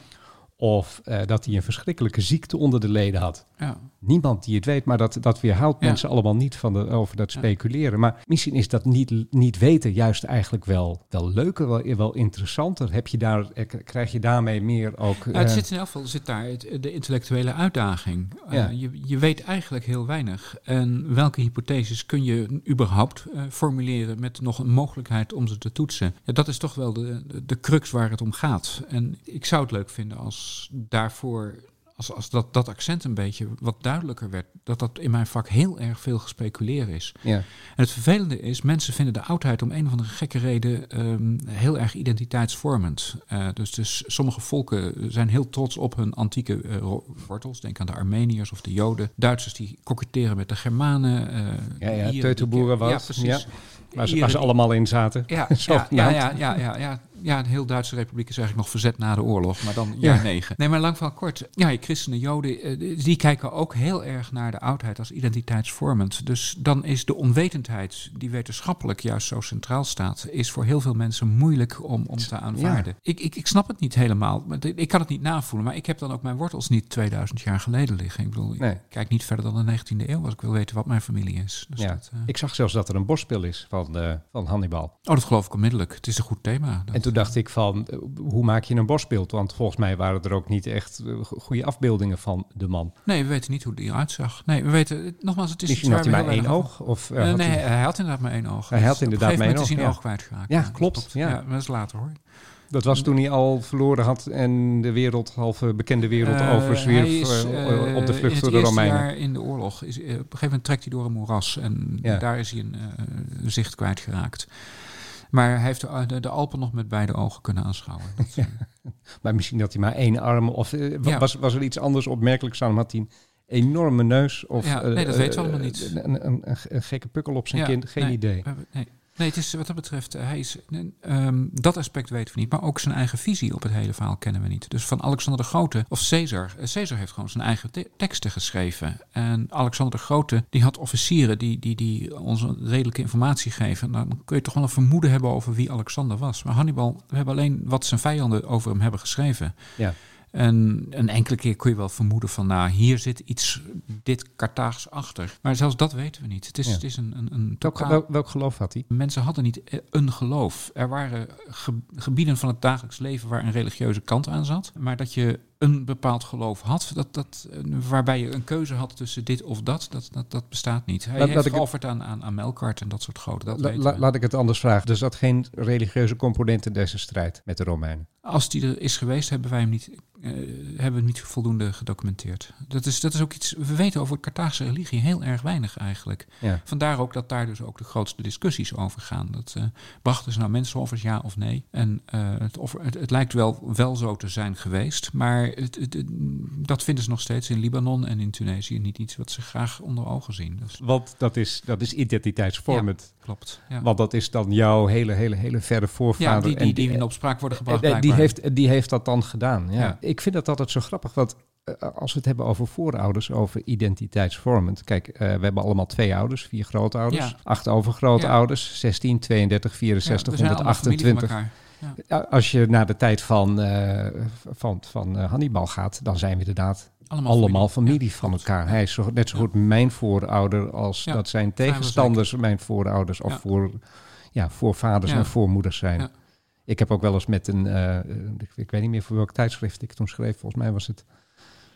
Of uh, dat hij een verschrikkelijke ziekte onder de leden had. Ja. Niemand die het weet, maar dat, dat weerhoudt ja. mensen allemaal niet van de, over dat speculeren. Ja. Maar misschien is dat niet, niet weten juist eigenlijk wel, wel leuker, wel, wel interessanter. Heb je daar, krijg je daarmee meer ook... Uh... Ja, het zit in elk geval zit daar het, de intellectuele uitdaging. Ja. Uh, je, je weet eigenlijk heel weinig. En welke hypotheses kun je überhaupt uh, formuleren met nog een mogelijkheid om ze te toetsen? Ja, dat is toch wel de, de, de crux waar het om gaat. En ik zou het leuk vinden als daarvoor... Als, als dat, dat accent een beetje wat duidelijker werd, dat dat in mijn vak heel erg veel gespeculeerd is. Ja. En het vervelende is, mensen vinden de oudheid om een of andere gekke reden um, heel erg identiteitsvormend. Uh, dus, dus sommige volken zijn heel trots op hun antieke uh, wortels. Denk aan de Armeniërs of de Joden. Duitsers die koketteren met de Germanen. Uh, ja, ja, Teutoboeren was. Ja, precies. Ja. Waar ze, waar ze allemaal in zaten. Ja, ja, ja, ja, ja, ja, ja. Ja, de heel Duitse Republiek is eigenlijk nog verzet na de oorlog, maar dan jaar ja. negen. Nee, maar lang van kort. Ja, christenen, Joden, die kijken ook heel erg naar de oudheid als identiteitsvormend. Dus dan is de onwetendheid, die wetenschappelijk juist zo centraal staat, is voor heel veel mensen moeilijk om, om te aanvaarden. Ja. Ik, ik, ik snap het niet helemaal. Ik kan het niet navoelen, maar ik heb dan ook mijn wortels niet tweeduizend jaar geleden liggen. Ik bedoel, nee. ik kijk niet verder dan de negentiende eeuw als ik wil weten wat mijn familie is. Dus ja. dat, uh... Ik zag zelfs dat er een borstpil is van, uh, van Hannibal. Oh, dat geloof ik onmiddellijk. Het is een goed thema. Dat... En toen dacht ik van, hoe maak je een borstbeeld? Want volgens mij waren er ook niet echt goede afbeeldingen van de man. Nee, we weten niet hoe die eruit zag. Nee, we weten, nogmaals, het is Misschien iets had hij maar één af... oog? Of, uh, uh, had nee, hij... hij had inderdaad maar één oog. Hij had inderdaad maar één oog, is hij een ja. oog kwijtgeraakt. Ja, klopt. Ja. Ja, maar dat is later hoor. Dat was toen hij al verloren had en de wereld, halve bekende wereld, uh, overzwierf is, uh, op de vlucht door de Romeinen. In het eerste jaar in de oorlog, is, uh, op een gegeven moment trekt hij door een moeras en ja. daar is hij een uh, zicht kwijtgeraakt. Maar hij heeft de, de, de Alpen nog met beide ogen kunnen aanschouwen. Dat, ja. Maar misschien dat hij maar één arm, of uh, ja. was, was er iets anders opmerkelijks aan hem? Had hij een enorme neus? Of, ja, nee, dat uh, weten we allemaal niet. Een, een, een, een gekke pukkel op zijn ja, kin? Geen nee, idee. Nee. Nee, het is wat dat betreft, hij is, um, dat aspect weten we niet, maar ook zijn eigen visie op het hele verhaal kennen we niet. Dus van Alexander de Grote of Caesar. Uh, Caesar heeft gewoon zijn eigen te- teksten geschreven. En Alexander de Grote, die had officieren die, die, die ons redelijke informatie geven. Dan kun je toch wel een vermoeden hebben over wie Alexander was. Maar Hannibal, we hebben alleen wat zijn vijanden over hem hebben geschreven. Ja. En een enkele keer kun je wel vermoeden van, nou, hier zit iets, dit Carthaags achter. Maar zelfs dat weten we niet. Het is, ja. het is een, een, een totaal... welk, welk geloof had hij? Mensen hadden niet een geloof. Er waren ge, gebieden van het dagelijks leven waar een religieuze kant aan zat. Maar dat je een bepaald geloof had, dat, dat, waarbij je een keuze had tussen dit of dat, dat, dat, dat bestaat niet. Hij laat, heeft laat geofferd aan, aan, aan Melkart en dat soort goden. Dat la, la, laat ik het anders vragen. Er zat geen religieuze component in deze strijd met de Romeinen? Als die er is geweest, hebben wij hem niet, uh, hebben we niet voldoende gedocumenteerd. Dat is, dat is ook iets, we weten over de Carthaagse religie heel erg weinig eigenlijk. Ja. Vandaar ook dat daar dus ook de grootste discussies over gaan. Dat, uh, brachten ze nou mensenoffers, ja of nee? En uh, het, offer, het, het lijkt wel, wel zo te zijn geweest, maar het, het, het, dat vinden ze nog steeds in Libanon en in Tunesië niet iets wat ze graag onder ogen zien. Dus. Want dat is, dat is identiteitsvormend. Ja, klopt. Ja. Want dat is dan jouw hele, hele, hele verre voorvader. Ja, die, die, en die in opspraak worden gebracht. En die heeft, die heeft dat dan gedaan. Ja. Ja. Ik vind dat altijd zo grappig, want uh, als we het hebben over voorouders, over identiteitsvormend. Kijk, uh, we hebben allemaal twee ouders, vier grootouders, ja. acht overgrootouders, ja. zestien, tweeëndertig, vierenzestig, ja, honderdachtentwintig. Ja. Als je naar de tijd van, uh, van, van uh, Hannibal gaat, dan zijn we inderdaad allemaal, allemaal familie, familie ja, van elkaar. Hij is zo, net zo goed ja. mijn voorouder als ja. dat zijn tegenstanders mijn voorouders of ja. voor, ja, voorvaders ja. en voormoeders zijn. Ja. Ik heb ook wel eens met een, uh, ik, ik weet niet meer voor welk tijdschrift ik toen schreef, volgens mij was het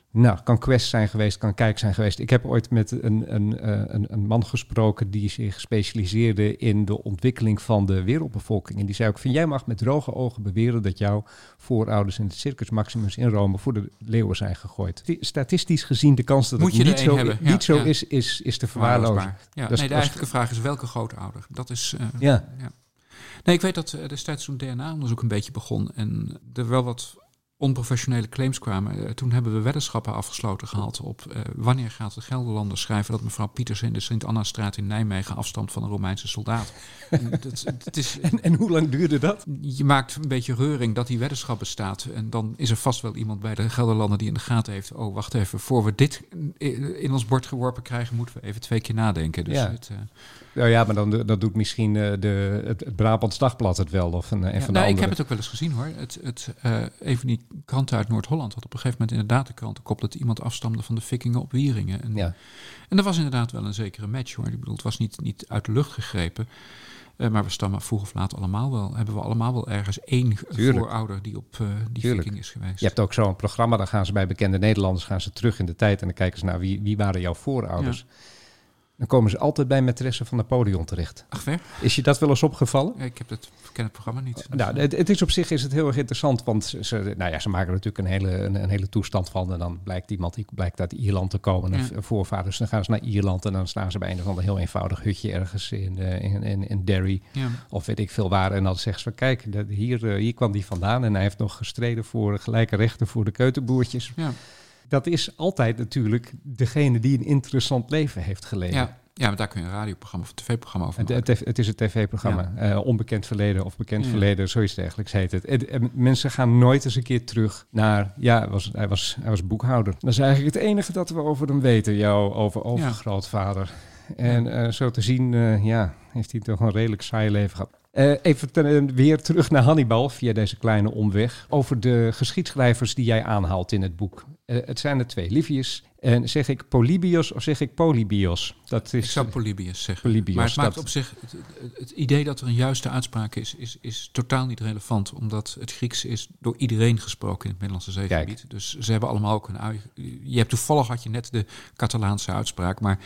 Nou, kan Quest zijn geweest, kan Kijk zijn geweest. Ik heb ooit met een, een, een, een man gesproken die zich specialiseerde in de ontwikkeling van de wereldbevolking. En die zei ook van, jij mag met droge ogen beweren dat jouw voorouders in het Circus Maximus in Rome voor de leeuwen zijn gegooid. Statistisch gezien de kans dat Moet het niet zo, hebben. niet ja, zo ja. is, is, is te verwaarlozen. Ja, dus, nee, de eigenlijke vraag is welke grootouder? Dat is... Uh, ja. ja. Nee, ik weet dat uh, destijds toen D N A-onderzoek een beetje begon en er wel wat onprofessionele claims kwamen. Uh, toen hebben we weddenschappen afgesloten gehad op uh, wanneer gaat de Gelderlander schrijven dat mevrouw Pieters in de Sint-Anna-straat in Nijmegen afstamt van een Romeinse soldaat. en, dat, het is, en, en hoe lang duurde dat? Je maakt een beetje reuring dat die weddenschap bestaat en dan is er vast wel iemand bij de Gelderlander die in de gaten heeft, oh wacht even, voor we dit in ons bord geworpen krijgen, moeten we even twee keer nadenken. Dus ja. het, uh, Nou ja, maar dan dat doet misschien uh, de, het, het Brabants Dagblad het wel. Of een, een ja, van nou, de ik heb het ook wel eens gezien hoor. Het, het, uh, een van die kranten uit Noord-Holland had op een gegeven moment inderdaad de krantenkop dat iemand afstamde van de Vikingen op Wieringen. En, ja. en dat was inderdaad wel een zekere match hoor. Ik bedoel, het was niet, niet uit de lucht gegrepen. Uh, maar we stammen vroeg of laat allemaal wel. Hebben we allemaal wel ergens één Tuurlijk. voorouder die op uh, die Tuurlijk. Viking is geweest. Je hebt ook zo'n programma, dan gaan ze bij bekende Nederlanders gaan ze terug in de tijd en dan kijken ze naar wie, wie waren jouw voorouders. Ja. Dan komen ze altijd bij maîtresse van Napoleon terecht. Ach, ver? Is je dat wel eens opgevallen? Ja, ik heb het, ik ken het programma niet. Nou, het, het is op zich is het heel erg interessant, want ze, nou ja, ze maken er natuurlijk een hele, een, een hele toestand van. En dan blijkt iemand die blijkt uit Ierland te komen, ja. een voorvaders. Dan gaan ze naar Ierland en dan staan ze bij een of ander heel eenvoudig hutje ergens in, uh, in, in, in Derry. Ja. Of weet ik veel waar. En dan zeggen ze van, kijk, de, hier, uh, hier kwam die vandaan. En hij heeft nog gestreden voor gelijke rechten voor de keuterboertjes. Ja. Dat is altijd natuurlijk degene die een interessant leven heeft geleden. Ja, ja, maar daar kun je een radioprogramma of een tv-programma over maken. Het, het, het is een tv-programma. Ja. Uh, onbekend verleden of bekend ja. verleden, zoiets dergelijks heet het. En, en mensen gaan nooit eens een keer terug naar... Ja, hij was, hij, was, hij was boekhouder. Dat is eigenlijk het enige dat we over hem weten. Jouw over overgrootvader. Ja. En uh, zo te zien, uh, ja, heeft hij toch een redelijk saai leven gehad. Uh, even ten, weer terug naar Hannibal via deze kleine omweg. Over de geschiedschrijvers die jij aanhaalt in het boek. Uh, het zijn er twee, Livius. En zeg ik Polybios of zeg ik Polybios? Dat is, ik zou Polybios zeggen. Polybios, maar het maakt dat... op zich... Het, het idee dat er een juiste uitspraak is, is, is totaal niet relevant. Omdat het Grieks is door iedereen gesproken in het Middellandse Zeegebied. Kijk. Dus ze hebben allemaal ook een... Je hebt toevallig had je net de Catalaanse uitspraak, maar...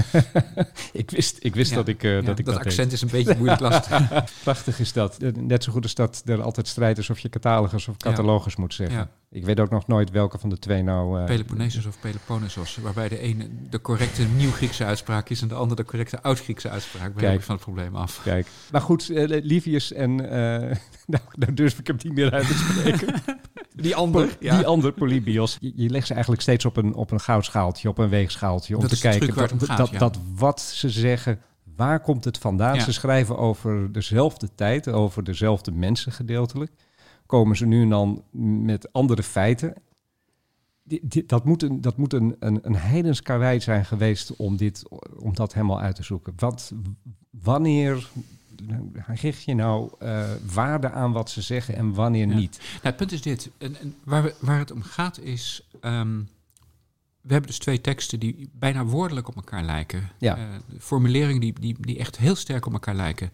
ik wist, ik wist ja, dat ik uh, ja, dat ik dat, dat accent deed. is een beetje moeilijk lastig. Prachtig is dat. Net zo goed als dat er altijd strijd is of je catalogus of catalogus ja. moet zeggen. Ja. Ik weet ook nog nooit welke van de twee nou... Uh, Peloponnesus of Peloponnesos, waarbij de ene de correcte Nieuw-Griekse uitspraak is en de andere de correcte Oud-Griekse uitspraak. Daar heb ik van het probleem af. Kijk, maar goed, uh, Livius en... Uh, nou, nou durf ik hem niet meer uit te spreken. Die ander. Po- ja. Die ander, Polybios. Je, je legt ze eigenlijk steeds op een, op een goudschaaltje, op een weegschaaltje. Om dat te kijken dat, gaat, dat, ja. dat wat ze zeggen... Waar komt het vandaan? Ja. Ze schrijven over dezelfde tijd, over dezelfde mensen gedeeltelijk. Komen ze nu en dan met andere feiten. Die, die, dat moet een, dat moet een, een, een heidens karwei zijn geweest om, dit, om dat helemaal uit te zoeken. Wat, wanneer geef je nou uh, waarde aan wat ze zeggen en wanneer ja. niet? Nou, het punt is dit. En, en waar, we, waar het om gaat is... Um, we hebben dus twee teksten die bijna woordelijk op elkaar lijken. Ja. Uh, formuleringen die, die, die echt heel sterk op elkaar lijken.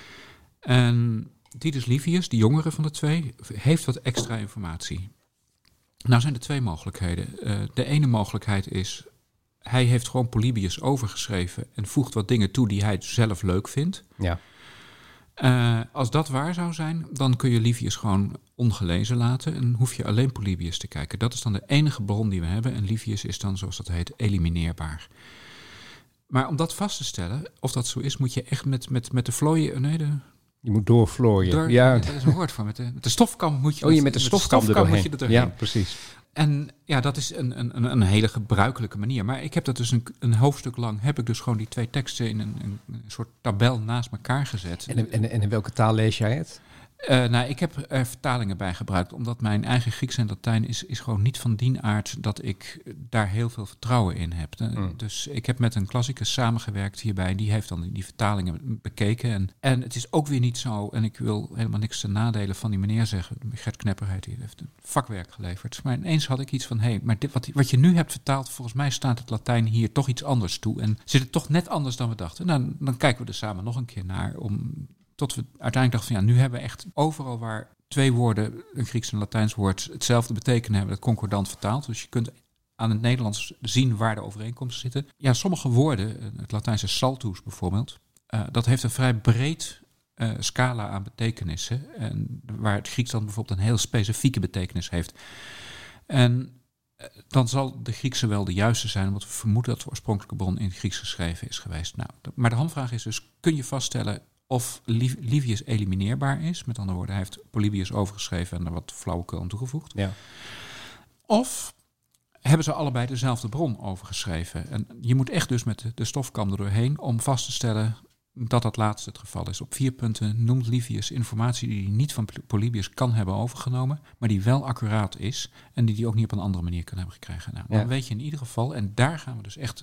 En Titus Livius, de jongere van de twee, heeft wat extra informatie. Nou zijn er twee mogelijkheden. Uh, de ene mogelijkheid is... hij heeft gewoon Polybius overgeschreven... en voegt wat dingen toe die hij zelf leuk vindt. Ja. Uh, als dat waar zou zijn, dan kun je Livius gewoon ongelezen laten... en hoef je alleen Polybius te kijken. Dat is dan de enige bron die we hebben... en Livius is dan, zoals dat heet, elimineerbaar. Maar om dat vast te stellen, of dat zo is... moet je echt met, met, met de vlooien... Nee, de, je moet doorvlooien. Door, ja. Dat is een woord voor. Met de, met de stofkam moet je... Oh, je met de stofkam, met de stofkam moet je er doorheen. Ja, precies. En ja, dat is een, een, een hele gebruikelijke manier. Maar ik heb dat dus een, een hoofdstuk lang... heb ik dus gewoon die twee teksten in een, een, een soort tabel naast elkaar gezet. En, en, en in welke taal lees jij het? Uh, nou, ik heb er vertalingen bij gebruikt, omdat mijn eigen Grieks en Latijn is, is gewoon niet van die aard dat ik daar heel veel vertrouwen in heb. Mm. Dus ik heb met een klassicus samengewerkt hierbij, die heeft dan die vertalingen bekeken. En, en het is ook weer niet zo, en ik wil helemaal niks ten nadele van die meneer zeggen, Gert Knepper heet, die heeft een vakwerk geleverd. Maar ineens had ik iets van, hé, hey, maar dit, wat, wat je nu hebt vertaald, volgens mij staat het Latijn hier toch iets anders toe. En zit het toch net anders dan we dachten. Nou, dan kijken we er samen nog een keer naar om... Tot we uiteindelijk dachten van ja, nu hebben we echt overal waar twee woorden, een Grieks en een Latijns woord, hetzelfde betekenen hebben, het concordant vertaald. Dus je kunt aan het Nederlands zien waar de overeenkomsten zitten. Ja, sommige woorden, het Latijnse saltus bijvoorbeeld, uh, dat heeft een vrij breed uh, scala aan betekenissen. En waar het Grieks dan bijvoorbeeld een heel specifieke betekenis heeft. En uh, dan zal de Griekse wel de juiste zijn, omdat we vermoeden dat de oorspronkelijke bron in het Grieks geschreven is geweest. Nou, de, maar de hamvraag is dus, kun je vaststellen of Liv- Livius elimineerbaar is? Met andere woorden, hij heeft Polybius overgeschreven en er wat flauwekul aan toegevoegd. Ja. Of hebben ze allebei dezelfde bron overgeschreven? En je moet echt dus met de, de stofkam er doorheen om vast te stellen dat dat laatste het geval is. Op vier punten noemt Livius informatie die hij niet van Polybius kan hebben overgenomen, maar die wel accuraat is en die hij ook niet op een andere manier kan hebben gekregen. Nou, dan ja. weet je in ieder geval, en daar gaan we dus echt,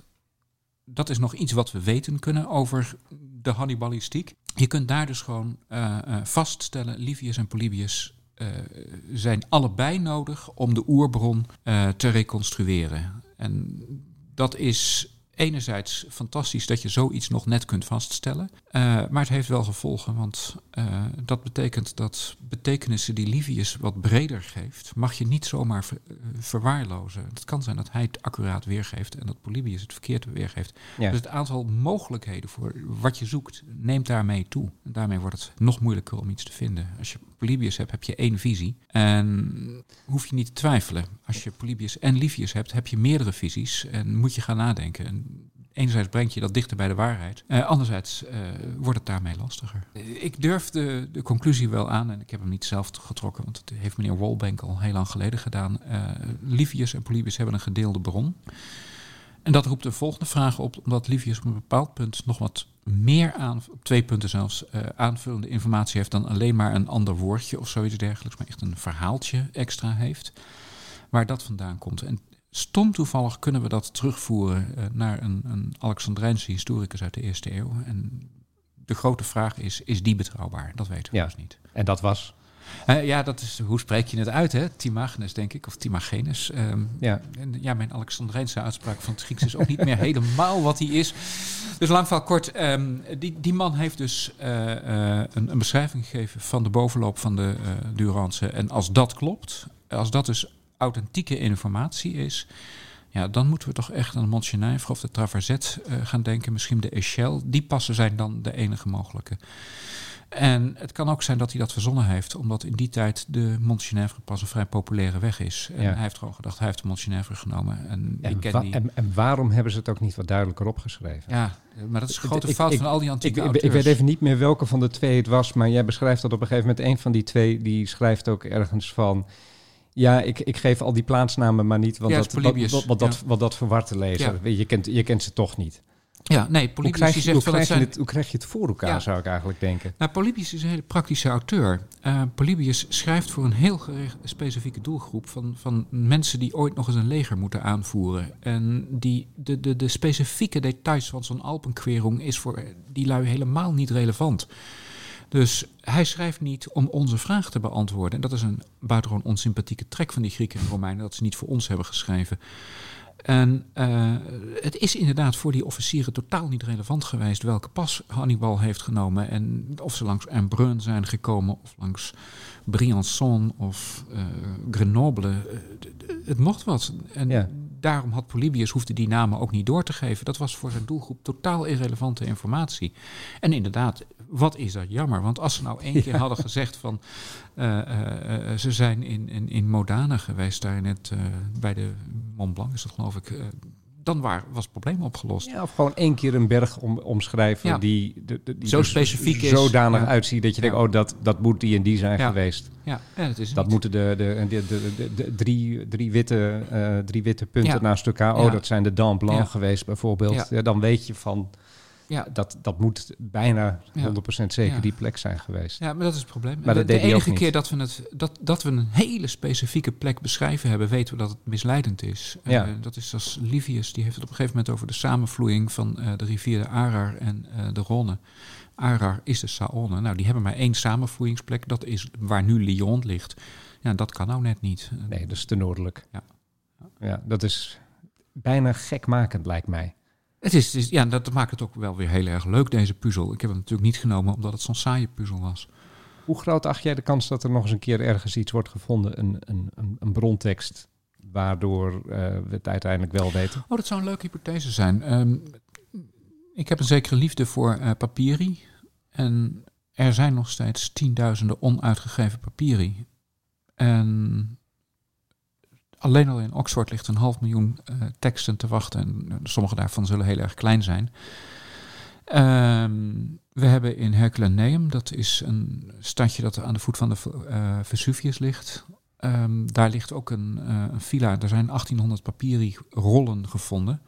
dat is nog iets wat we weten kunnen over de Hannibalistiek. Je kunt daar dus gewoon uh, uh, vaststellen, Livius en Polybius Uh, zijn allebei nodig om de oerbron uh, te reconstrueren. En dat is enerzijds fantastisch dat je zoiets nog net kunt vaststellen. Uh, maar het heeft wel gevolgen, want uh, dat betekent dat betekenissen die Livius wat breder geeft, mag je niet zomaar ver, uh, verwaarlozen. Het kan zijn dat hij het accuraat weergeeft en dat Polybius het verkeerd weergeeft. Ja. Dus het aantal mogelijkheden voor wat je zoekt neemt daarmee toe. En daarmee wordt het nog moeilijker om iets te vinden. Als je Polybius hebt, heb je één visie. En hoef je niet te twijfelen. Als je Polybius en Livius hebt, heb je meerdere visies en moet je gaan nadenken. En enerzijds brengt je dat dichter bij de waarheid. Uh, anderzijds uh, wordt het daarmee lastiger. Ik durf de, de conclusie wel aan, en ik heb hem niet zelf getrokken, want het heeft meneer Walbank al heel lang geleden gedaan. Uh, Livius en Polybius hebben een gedeelde bron. En dat roept de volgende vraag op, omdat Livius op een bepaald punt nog wat meer aan, op twee punten zelfs, uh, aanvullende informatie heeft dan alleen maar een ander woordje of zoiets dergelijks, maar echt een verhaaltje extra heeft, waar dat vandaan komt. En stom toevallig kunnen we dat terugvoeren uh, naar een, een Alexandrijnse historicus uit de eerste eeuw. En de grote vraag is, is die betrouwbaar? Dat weten we ja. dus niet. En dat was? Uh, ja, dat is, hoe spreek je het uit, hè? Timagenes, denk ik, of Timagenes. Um, ja. En, ja, mijn Alexandrijnse uitspraak van het Grieks is ook niet meer helemaal wat hij is. Dus lang verhaal kort, um, die, die man heeft dus uh, uh, een, een beschrijving gegeven van de bovenloop van de uh, Durance. En als dat klopt, als dat dus authentieke informatie is, ja, dan moeten we toch echt aan de Montgenèvre of de Traverzet uh, gaan denken. Misschien de Echelle. Die passen zijn dan de enige mogelijke. En het kan ook zijn dat hij dat verzonnen heeft, omdat in die tijd de Montgenèvre pas een vrij populaire weg is. En ja. hij heeft gewoon gedacht, hij heeft de Montgenèvre genomen. En, en, ken wa- die... en, en waarom hebben ze het ook niet wat duidelijker opgeschreven? Ja, maar dat is een grote ik, fout ik, van al die antieke ik, auteurs. Ik weet even niet meer welke van de twee het was, maar jij beschrijft dat op een gegeven moment. Een van die twee, die schrijft ook ergens van, ja, ik, ik geef al die plaatsnamen maar niet, want ja, dat, wat, wat, wat, ja. dat, wat dat verwart de lezer. Ja. Je, kent, je kent ze toch niet. Ja, nee, Polybius hoe krijg, zegt hoe van krijg het zijn... het, hoe krijg je het voor elkaar, ja. zou ik eigenlijk denken. Nou, Polybius is een hele praktische auteur. Uh, Polybius schrijft voor een heel gericht, specifieke doelgroep van, van mensen die ooit nog eens een leger moeten aanvoeren. En die, de, de, de specifieke details van zo'n Alpenquerung is voor die lui helemaal niet relevant. Dus hij schrijft niet om onze vraag te beantwoorden. En dat is een buitengewoon onsympathieke trek van die Grieken en Romeinen, dat ze niet voor ons hebben geschreven. En uh, het is inderdaad voor die officieren totaal niet relevant geweest welke pas Hannibal heeft genomen en of ze langs Embrun zijn gekomen of langs Briançon of uh, Grenoble. Uh, het mocht wat. En ja. daarom had Polybius, hoefde die namen ook niet door te geven. Dat was voor zijn doelgroep totaal irrelevante informatie. En inderdaad, wat is dat jammer. Want als ze nou één keer ja. hadden gezegd van Uh, uh, uh, ze zijn in, in, in Modane geweest, daar net uh, bij de Mont Blanc is dat geloof ik. Uh, dan waar, was het probleem opgelost. Ja, of gewoon één keer een berg om, omschrijven ja. die, de, de, die zo specifiek is. Zodanig ja. uitziet dat je ja. denkt, oh, dat, dat moet die en die zijn ja. geweest. Ja, ja dat is Dat niet. moeten de, de, de, de, de, de drie, drie, witte, uh, drie witte punten ja. naast elkaar. Oh, ja. dat zijn de Dents Blancs ja. geweest bijvoorbeeld. Ja. Ja, dan weet je van... Ja. Dat, dat moet bijna honderd procent zeker ja. die plek zijn geweest. Ja, maar dat is het probleem. Maar de dat de enige keer niet. dat we, het, dat, dat we een hele specifieke plek beschrijven hebben, weten we dat het misleidend is. Ja. Uh, dat is als Livius, die heeft het op een gegeven moment over de samenvloeiing van uh, de rivier de Arar en uh, de Rhône. Arar is de Saône. Nou, die hebben maar één samenvloeingsplek. Dat is waar nu Lyon ligt. Ja, dat kan nou net niet. Nee, dat is te noordelijk. Ja, ja dat is bijna gekmakend, lijkt mij. Het is, het is, ja, dat maakt het ook wel weer heel erg leuk, deze puzzel. Ik heb hem natuurlijk niet genomen omdat het zo'n saaie puzzel was. Hoe groot acht jij de kans dat er nog eens een keer ergens iets wordt gevonden, een, een, een, een brontekst, waardoor uh, we het uiteindelijk wel weten? Oh, dat zou een leuke hypothese zijn. Um, ik heb een zekere liefde voor uh, papyri. En er zijn nog steeds tienduizenden onuitgegeven papyri. En alleen al in Oxford ligt een half miljoen uh, teksten te wachten. En sommige daarvan zullen heel erg klein zijn. Um, we hebben in Herculaneum, dat is een stadje dat aan de voet van de uh, Vesuvius ligt. Um, daar ligt ook een, uh, een villa. Er zijn achttienhonderd papyri rollen gevonden.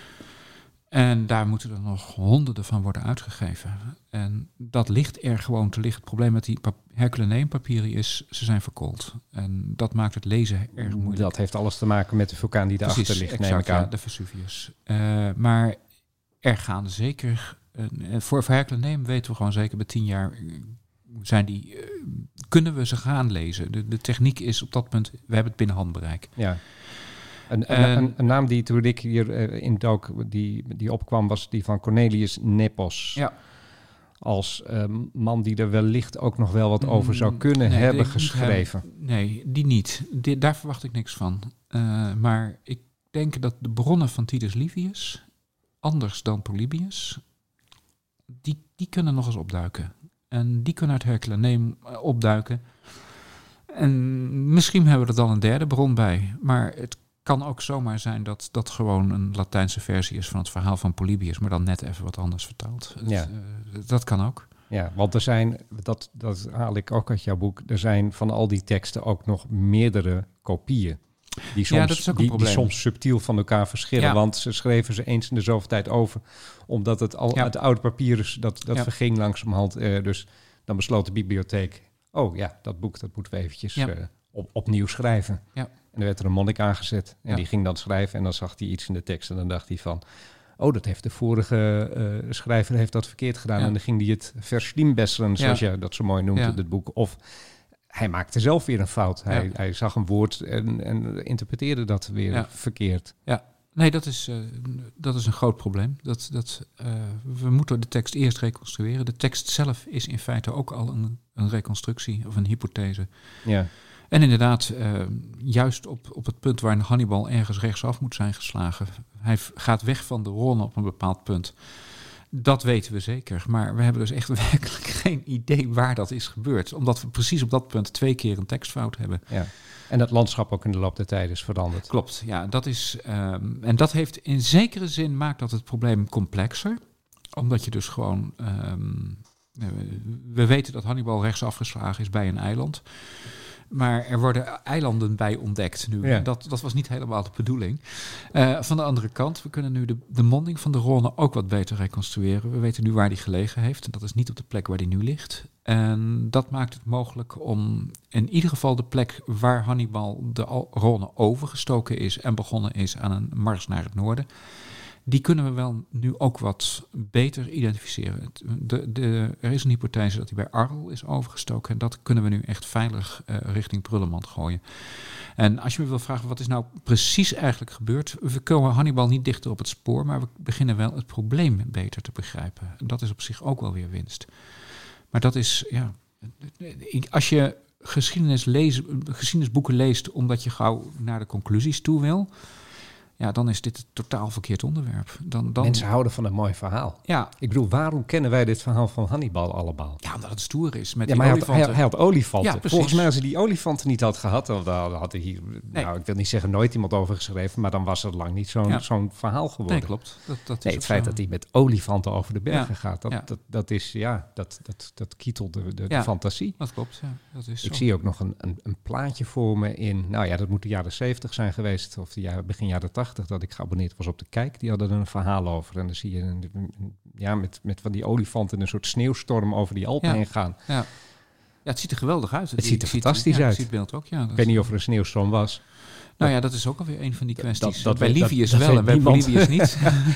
En daar moeten er nog honderden van worden uitgegeven. En dat ligt er gewoon te liggen. Het probleem met die pap- Herculaneum papyri is, ze zijn verkoold. En dat maakt het lezen erg moeilijk. Dat heeft alles te maken met de vulkaan die daarachter ligt, exact, neem ik aan. Ja, de Vesuvius. Uh, maar er gaan zeker... Uh, voor Herculaneum weten we gewoon zeker bij tien jaar... Uh, zijn die, uh, kunnen we ze gaan lezen. De, de techniek is op dat punt... We hebben het binnen handbereik. Ja. Een, een, een, een naam die toen ik hier uh, in dook, die, die opkwam, was die van Cornelius Nepos. Ja. Als uh, man die er wellicht ook nog wel wat over zou kunnen nee, hebben geschreven. Hebben, nee, die niet. Die, daar verwacht ik niks van. Uh, maar ik denk dat de bronnen van Titus Livius, anders dan Polybius, die, die kunnen nog eens opduiken. En die kunnen uit Herculaneum uh, opduiken. En misschien hebben we er dan een derde bron bij. Maar het kan ook zomaar zijn dat dat gewoon een Latijnse versie is van het verhaal van Polybius, maar dan net even wat anders vertaald. Ja. Het, uh, dat kan ook. Ja, want er zijn, dat, dat haal ik ook uit jouw boek, er zijn van al die teksten ook nog meerdere kopieën. Die soms, ja, dat is ook een die, probleem. die soms subtiel van elkaar verschillen. Ja. Want ze schreven ze eens in de zoveel tijd over. Omdat het al Ja. het oude papier is, dat, dat Ja. verging langzamerhand. Uh, dus dan besloot de bibliotheek, oh ja, dat boek dat moeten we eventjes Ja. uh, op, opnieuw schrijven. Ja. En er werd er een monnik aangezet. En Ja. die ging dan schrijven en dan zag hij iets in de tekst. En dan dacht hij van, oh, dat heeft de vorige uh, schrijver heeft dat verkeerd gedaan. Ja. En dan ging hij het verslimbesselen, zoals Ja. jij dat zo mooi noemt Ja. in het boek. Of hij maakte zelf weer een fout. Hij, Ja. hij zag een woord en, en interpreteerde dat weer Ja. verkeerd. Ja, nee, dat is, uh, dat is een groot probleem. Dat, dat, uh, we moeten de tekst eerst reconstrueren. De tekst zelf is in feite ook al een, een reconstructie of een hypothese. Ja. En inderdaad, uh, juist op, op het punt waar Hannibal ergens rechtsaf moet zijn geslagen. Hij v- gaat weg van de Rhône op een bepaald punt. Dat weten we zeker. Maar we hebben dus echt werkelijk geen idee waar dat is gebeurd. Omdat we precies op dat punt twee keer een tekstfout hebben. Ja. En het landschap ook in de loop der tijd is veranderd. Klopt, ja. Dat is, um, en dat heeft in zekere zin maakt dat het probleem complexer. Omdat je dus gewoon... Um, we weten dat Hannibal rechtsaf geslagen is bij een eiland. Maar er worden eilanden bij ontdekt nu. Ja. Dat, dat was niet helemaal de bedoeling. Uh, van de andere kant, we kunnen nu de, de monding van de Rhône ook wat beter reconstrueren. We weten nu waar die gelegen heeft. En dat is niet op de plek waar die nu ligt. En dat maakt het mogelijk om in ieder geval de plek waar Hannibal de Rhône overgestoken is en begonnen is aan een mars naar het noorden. Die kunnen we wel nu ook wat beter identificeren. De, de, er is een hypothese dat hij bij Arles is overgestoken. En dat kunnen we nu echt veilig uh, richting Brullemand gooien. En als je me wil vragen, wat is nou precies eigenlijk gebeurd? We komen Hannibal niet dichter op het spoor, maar we beginnen wel het probleem beter te begrijpen. En dat is op zich ook wel weer winst. Maar dat is, ja... Als je geschiedenis lees, geschiedenisboeken leest omdat je gauw naar de conclusies toe wil... Ja, dan is dit een totaal verkeerd onderwerp. Dan, dan... Mensen houden van een mooi verhaal. Ja. Ik bedoel, waarom kennen wij dit verhaal van Hannibal allemaal? Ja, omdat het stoer is. Met ja, die maar olifanten. hij had, hij, hij had olifanten. Ja, volgens mij als hij die olifanten niet had gehad, dan had hij hier, nee. nou, ik wil niet zeggen nooit iemand over geschreven, maar dan was het lang niet zo'n, ja. zo'n verhaal geworden. Nee, klopt. Dat, dat nee, is het feit zo. dat hij met olifanten over de bergen Ja. gaat, dat, Ja. dat, dat is, ja, dat, dat, dat kietelt de, de, Ja. de fantasie. Dat klopt, ja. Dat is Ik zo. zie ook nog een, een, een plaatje voor me in, nou ja, dat moet de jaren zeventig zijn geweest, of de jaren, begin jaren tachtig, dat ik geabonneerd was op de Kijk. Die hadden er een verhaal over. En dan zie je een, een, ja, met, met van die olifanten een soort sneeuwstorm over die Alpen Ja. heen gaan. Ja. ja, het ziet er geweldig uit. Het ziet er Je fantastisch ja, uit. Je ziet het beeld ook, ja. Ik weet niet of er een sneeuwstorm was. Nou ja, dat is ook alweer een van die kwesties. Dat- dat bij weet- Livius dat- dat wel en bij weet niemand. Polybius niet.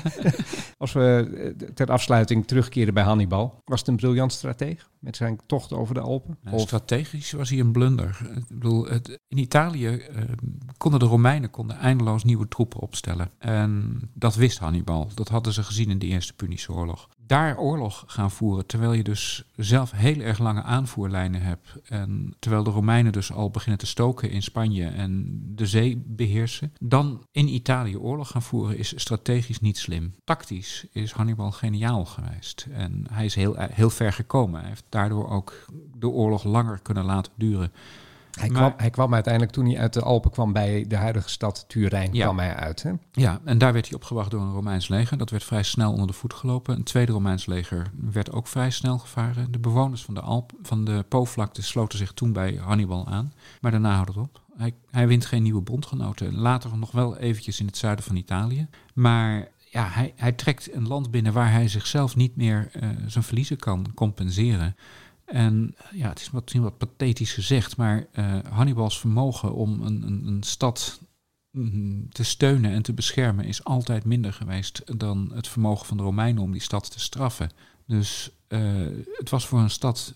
Als we ter afsluiting terugkeren bij Hannibal, was het een briljant strateeg met zijn tocht over de Alpen? Nou, Of, strategisch was hij een blunder. Ik bedoel, het, in Italië uh, konden de Romeinen konden eindeloos nieuwe troepen opstellen. En dat wist Hannibal. Dat hadden ze gezien in de Eerste Punische Oorlog. daar oorlog gaan voeren, terwijl je dus zelf heel erg lange aanvoerlijnen hebt. En terwijl de Romeinen dus al beginnen te stoken in Spanje en de zee beheersen. Dan in Italië oorlog gaan voeren is strategisch niet slim. Tactisch is Hannibal geniaal geweest. En hij is heel, heel ver gekomen. Hij heeft daardoor ook de oorlog langer kunnen laten duren. Hij, maar, kwam, hij kwam uiteindelijk, toen hij uit de Alpen kwam bij de huidige stad Turijn, ja. kwam hij uit. Hè? Ja, en daar werd hij opgewacht door een Romeins leger. Dat werd vrij snel onder de voet gelopen. Een tweede Romeins leger werd ook vrij snel gevaren. De bewoners van de, Alp, van de Po-vlakte sloten zich toen bij Hannibal aan. Maar daarna houdt het op. Hij, hij wint geen nieuwe bondgenoten. Later nog wel eventjes in het zuiden van Italië. Maar ja, hij, hij trekt een land binnen waar hij zichzelf niet meer uh, zijn verliezen kan compenseren. En ja, het is misschien wat pathetisch gezegd, maar uh, Hannibals vermogen om een, een, een stad mm, te steunen en te beschermen is altijd minder geweest dan het vermogen van de Romeinen om die stad te straffen. Dus uh, het was voor een stad,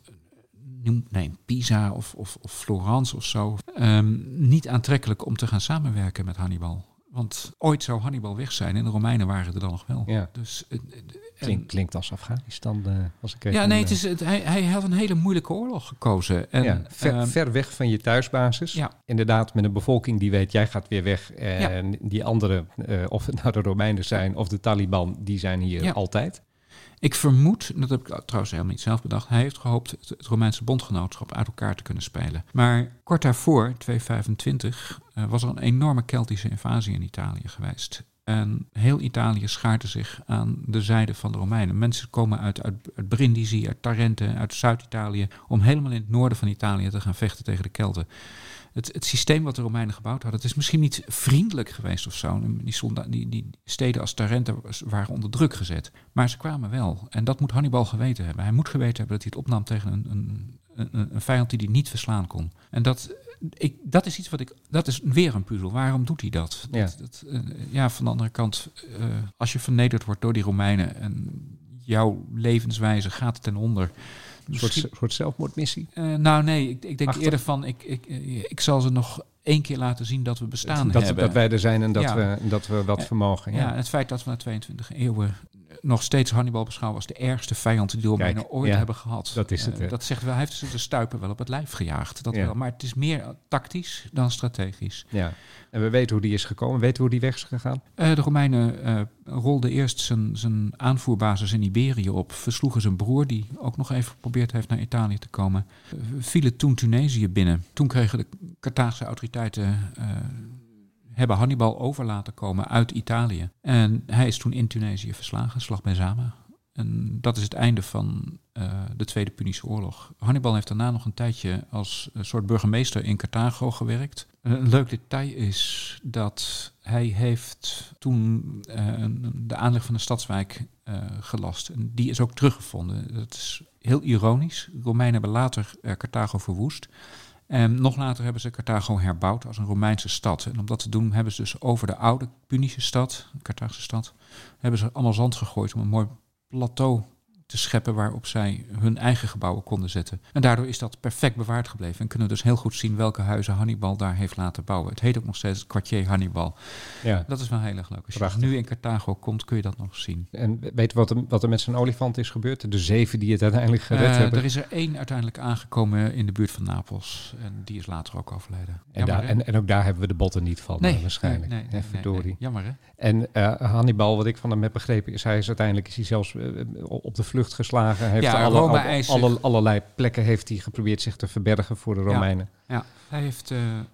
nee, Pisa of, of, of Florence of zo, um, niet aantrekkelijk om te gaan samenwerken met Hannibal. Want ooit zou Hannibal weg zijn en de Romeinen waren er dan nog wel. Ja. Dus, uh, Klink, klinkt als Afghanistan. Uh, als ik ja, nee, het is, het, hij, hij had een hele moeilijke oorlog gekozen. En, ja, ver, uh, ver weg van je thuisbasis. Ja. Inderdaad, met een bevolking die weet, jij gaat weer weg. En ja. die anderen, uh, of het nou de Romeinen zijn of de Taliban, die zijn hier ja. altijd. Ik vermoed, dat heb ik trouwens helemaal niet zelf bedacht, hij heeft gehoopt het, het Romeinse bondgenootschap uit elkaar te kunnen spelen. Maar kort daarvoor, tweehonderdvijfentwintig, uh, was er een enorme Keltische invasie in Italië geweest. En heel Italië schaarde zich aan de zijde van de Romeinen. Mensen komen uit, uit, uit Brindisi, uit Tarente, uit Zuid-Italië, om helemaal in het noorden van Italië te gaan vechten tegen de Kelten. Het, het systeem wat de Romeinen gebouwd hadden, het is misschien niet vriendelijk geweest of zo. Die, solda- die, die steden als Tarente waren onder druk gezet. Maar ze kwamen wel. En dat moet Hannibal geweten hebben. Hij moet geweten hebben dat hij het opnam tegen een, een, een, een vijand die hij niet verslaan kon. En dat, ik, dat is iets wat ik... Dat is weer een puzzel. Waarom doet hij dat? Ja, dat, dat uh, ja van de andere kant, uh, als je vernederd wordt door die Romeinen en jouw levenswijze gaat ten onder... Een soort, soort zelfmoordmissie? Uh, nou nee, ik, ik denk Achter. eerder van, ik, ik, ik zal ze nog één keer laten zien dat we bestaan dat, hebben. Dat wij er zijn en dat, ja. we, dat we wat uh, vermogen. Ja. ja, het feit dat we na tweeëntwintig eeuwen nog steeds Hannibal beschouwen als de ergste vijand die de Romeinen Kijk, ooit ja, hebben gehad. Dat is het. Uh, dat zegt wel, hij heeft ze de stuipen wel op het lijf gejaagd. Dat ja. wel, maar het is meer tactisch dan strategisch. Ja. En we weten hoe die is gekomen. Weten we hoe die weg is gegaan? Uh, de Romeinen uh, rolden eerst zijn, zijn aanvoerbasis in Iberië op. Versloegen zijn broer, die ook nog even geprobeerd heeft naar Italië te komen. Uh, vielen toen Tunesië binnen. Toen kregen de Carthaagse autoriteiten... Uh, hebben Hannibal over laten komen uit Italië. En hij is toen in Tunesië verslagen, slag bij Zama. En dat is het einde van uh, de Tweede Punische Oorlog. Hannibal heeft daarna nog een tijdje als een soort burgemeester in Carthago gewerkt. Een leuk detail is dat hij heeft toen uh, de aanleg van de stadswijk uh, gelast. En die is ook teruggevonden. Dat is heel ironisch. De Romeinen hebben later uh, Carthago verwoest. En nog later hebben ze Carthago herbouwd als een Romeinse stad. En om dat te doen hebben ze dus over de oude Punische stad, de Carthaagse stad, hebben ze allemaal zand gegooid om een mooi plateau te scheppen waarop zij hun eigen gebouwen konden zetten. En daardoor is dat perfect bewaard gebleven. En kunnen we dus heel goed zien welke huizen Hannibal daar heeft laten bouwen. Het heet ook nog steeds het kwartier Hannibal. Ja. Dat is wel heel erg leuk. Als Prachtig. je nu in Carthago komt, kun je dat nog zien. En weet je wat er, wat er met zijn olifant is gebeurd? De zeven die het uiteindelijk gered uh, hebben? Er is er één uiteindelijk aangekomen in de buurt van Napels. En die is later ook overleden. En, daar, en, en ook daar hebben we de botten niet van, nee, waarschijnlijk. Nee, nee, nee, nee, nee. Jammer, hè? En uh, Hannibal, wat ik van hem heb begrepen, is hij is uiteindelijk is hij zelfs uh, op de vlucht geslagen. Hij heeft ja, alle, alle, alle, allerlei plekken heeft hij geprobeerd zich te verbergen voor de Romeinen. Ja, ja. Hij heeft, uh,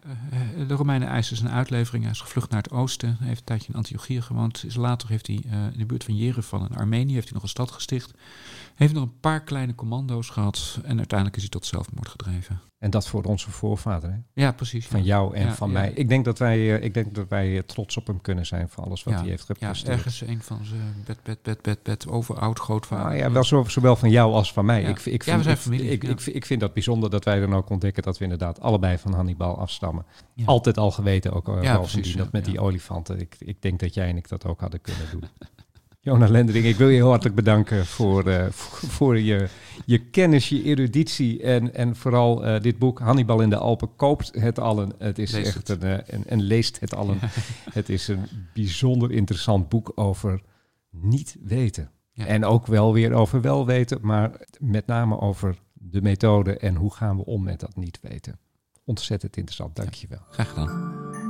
de Romeinen eisen zijn uitlevering. Hij is gevlucht naar het oosten. Hij heeft een tijdje in Antiochië gewoond. Is later heeft hij uh, in de buurt van Jerevan in Armenië heeft hij nog een stad gesticht. Heeft nog een paar kleine commando's gehad. En uiteindelijk is hij tot zelfmoord gedreven. En dat voor onze voorvader, hè? Ja, precies. Van ja. jou en ja, van ja. mij. Ik denk dat wij, uh, ik denk dat wij uh, trots op hem kunnen zijn voor alles wat ja, hij heeft gepresteerd. Ja, ergens een van zijn bed, bed, bed, bed, bed, overoud grootvader. Nou ja, wel zo, zowel van jou als van mij. Ja, ik, ik ja vind, we zijn ik, familie. Ik, ja. ik, ik vind dat bijzonder dat wij dan ook ontdekken dat we inderdaad allebei van Hannibal afstammen. Ja. Altijd al geweten, ook al ja, bovendien, precies, dat met ja. die olifanten. Ik, ik denk dat jij en ik dat ook hadden kunnen doen. Jona Lendering, ik wil je heel hartelijk bedanken voor, uh, voor, voor je, je kennis, je eruditie en, en vooral uh, dit boek Hannibal in de Alpen. Koopt het allen. Het is leest echt het. een, uh, en, en leest het allen. Het is een bijzonder interessant boek over niet weten. Ja. En ook wel weer over wel weten, maar met name over de methode en hoe gaan we om met dat niet weten. Ontzettend interessant, dank je wel. Graag gedaan.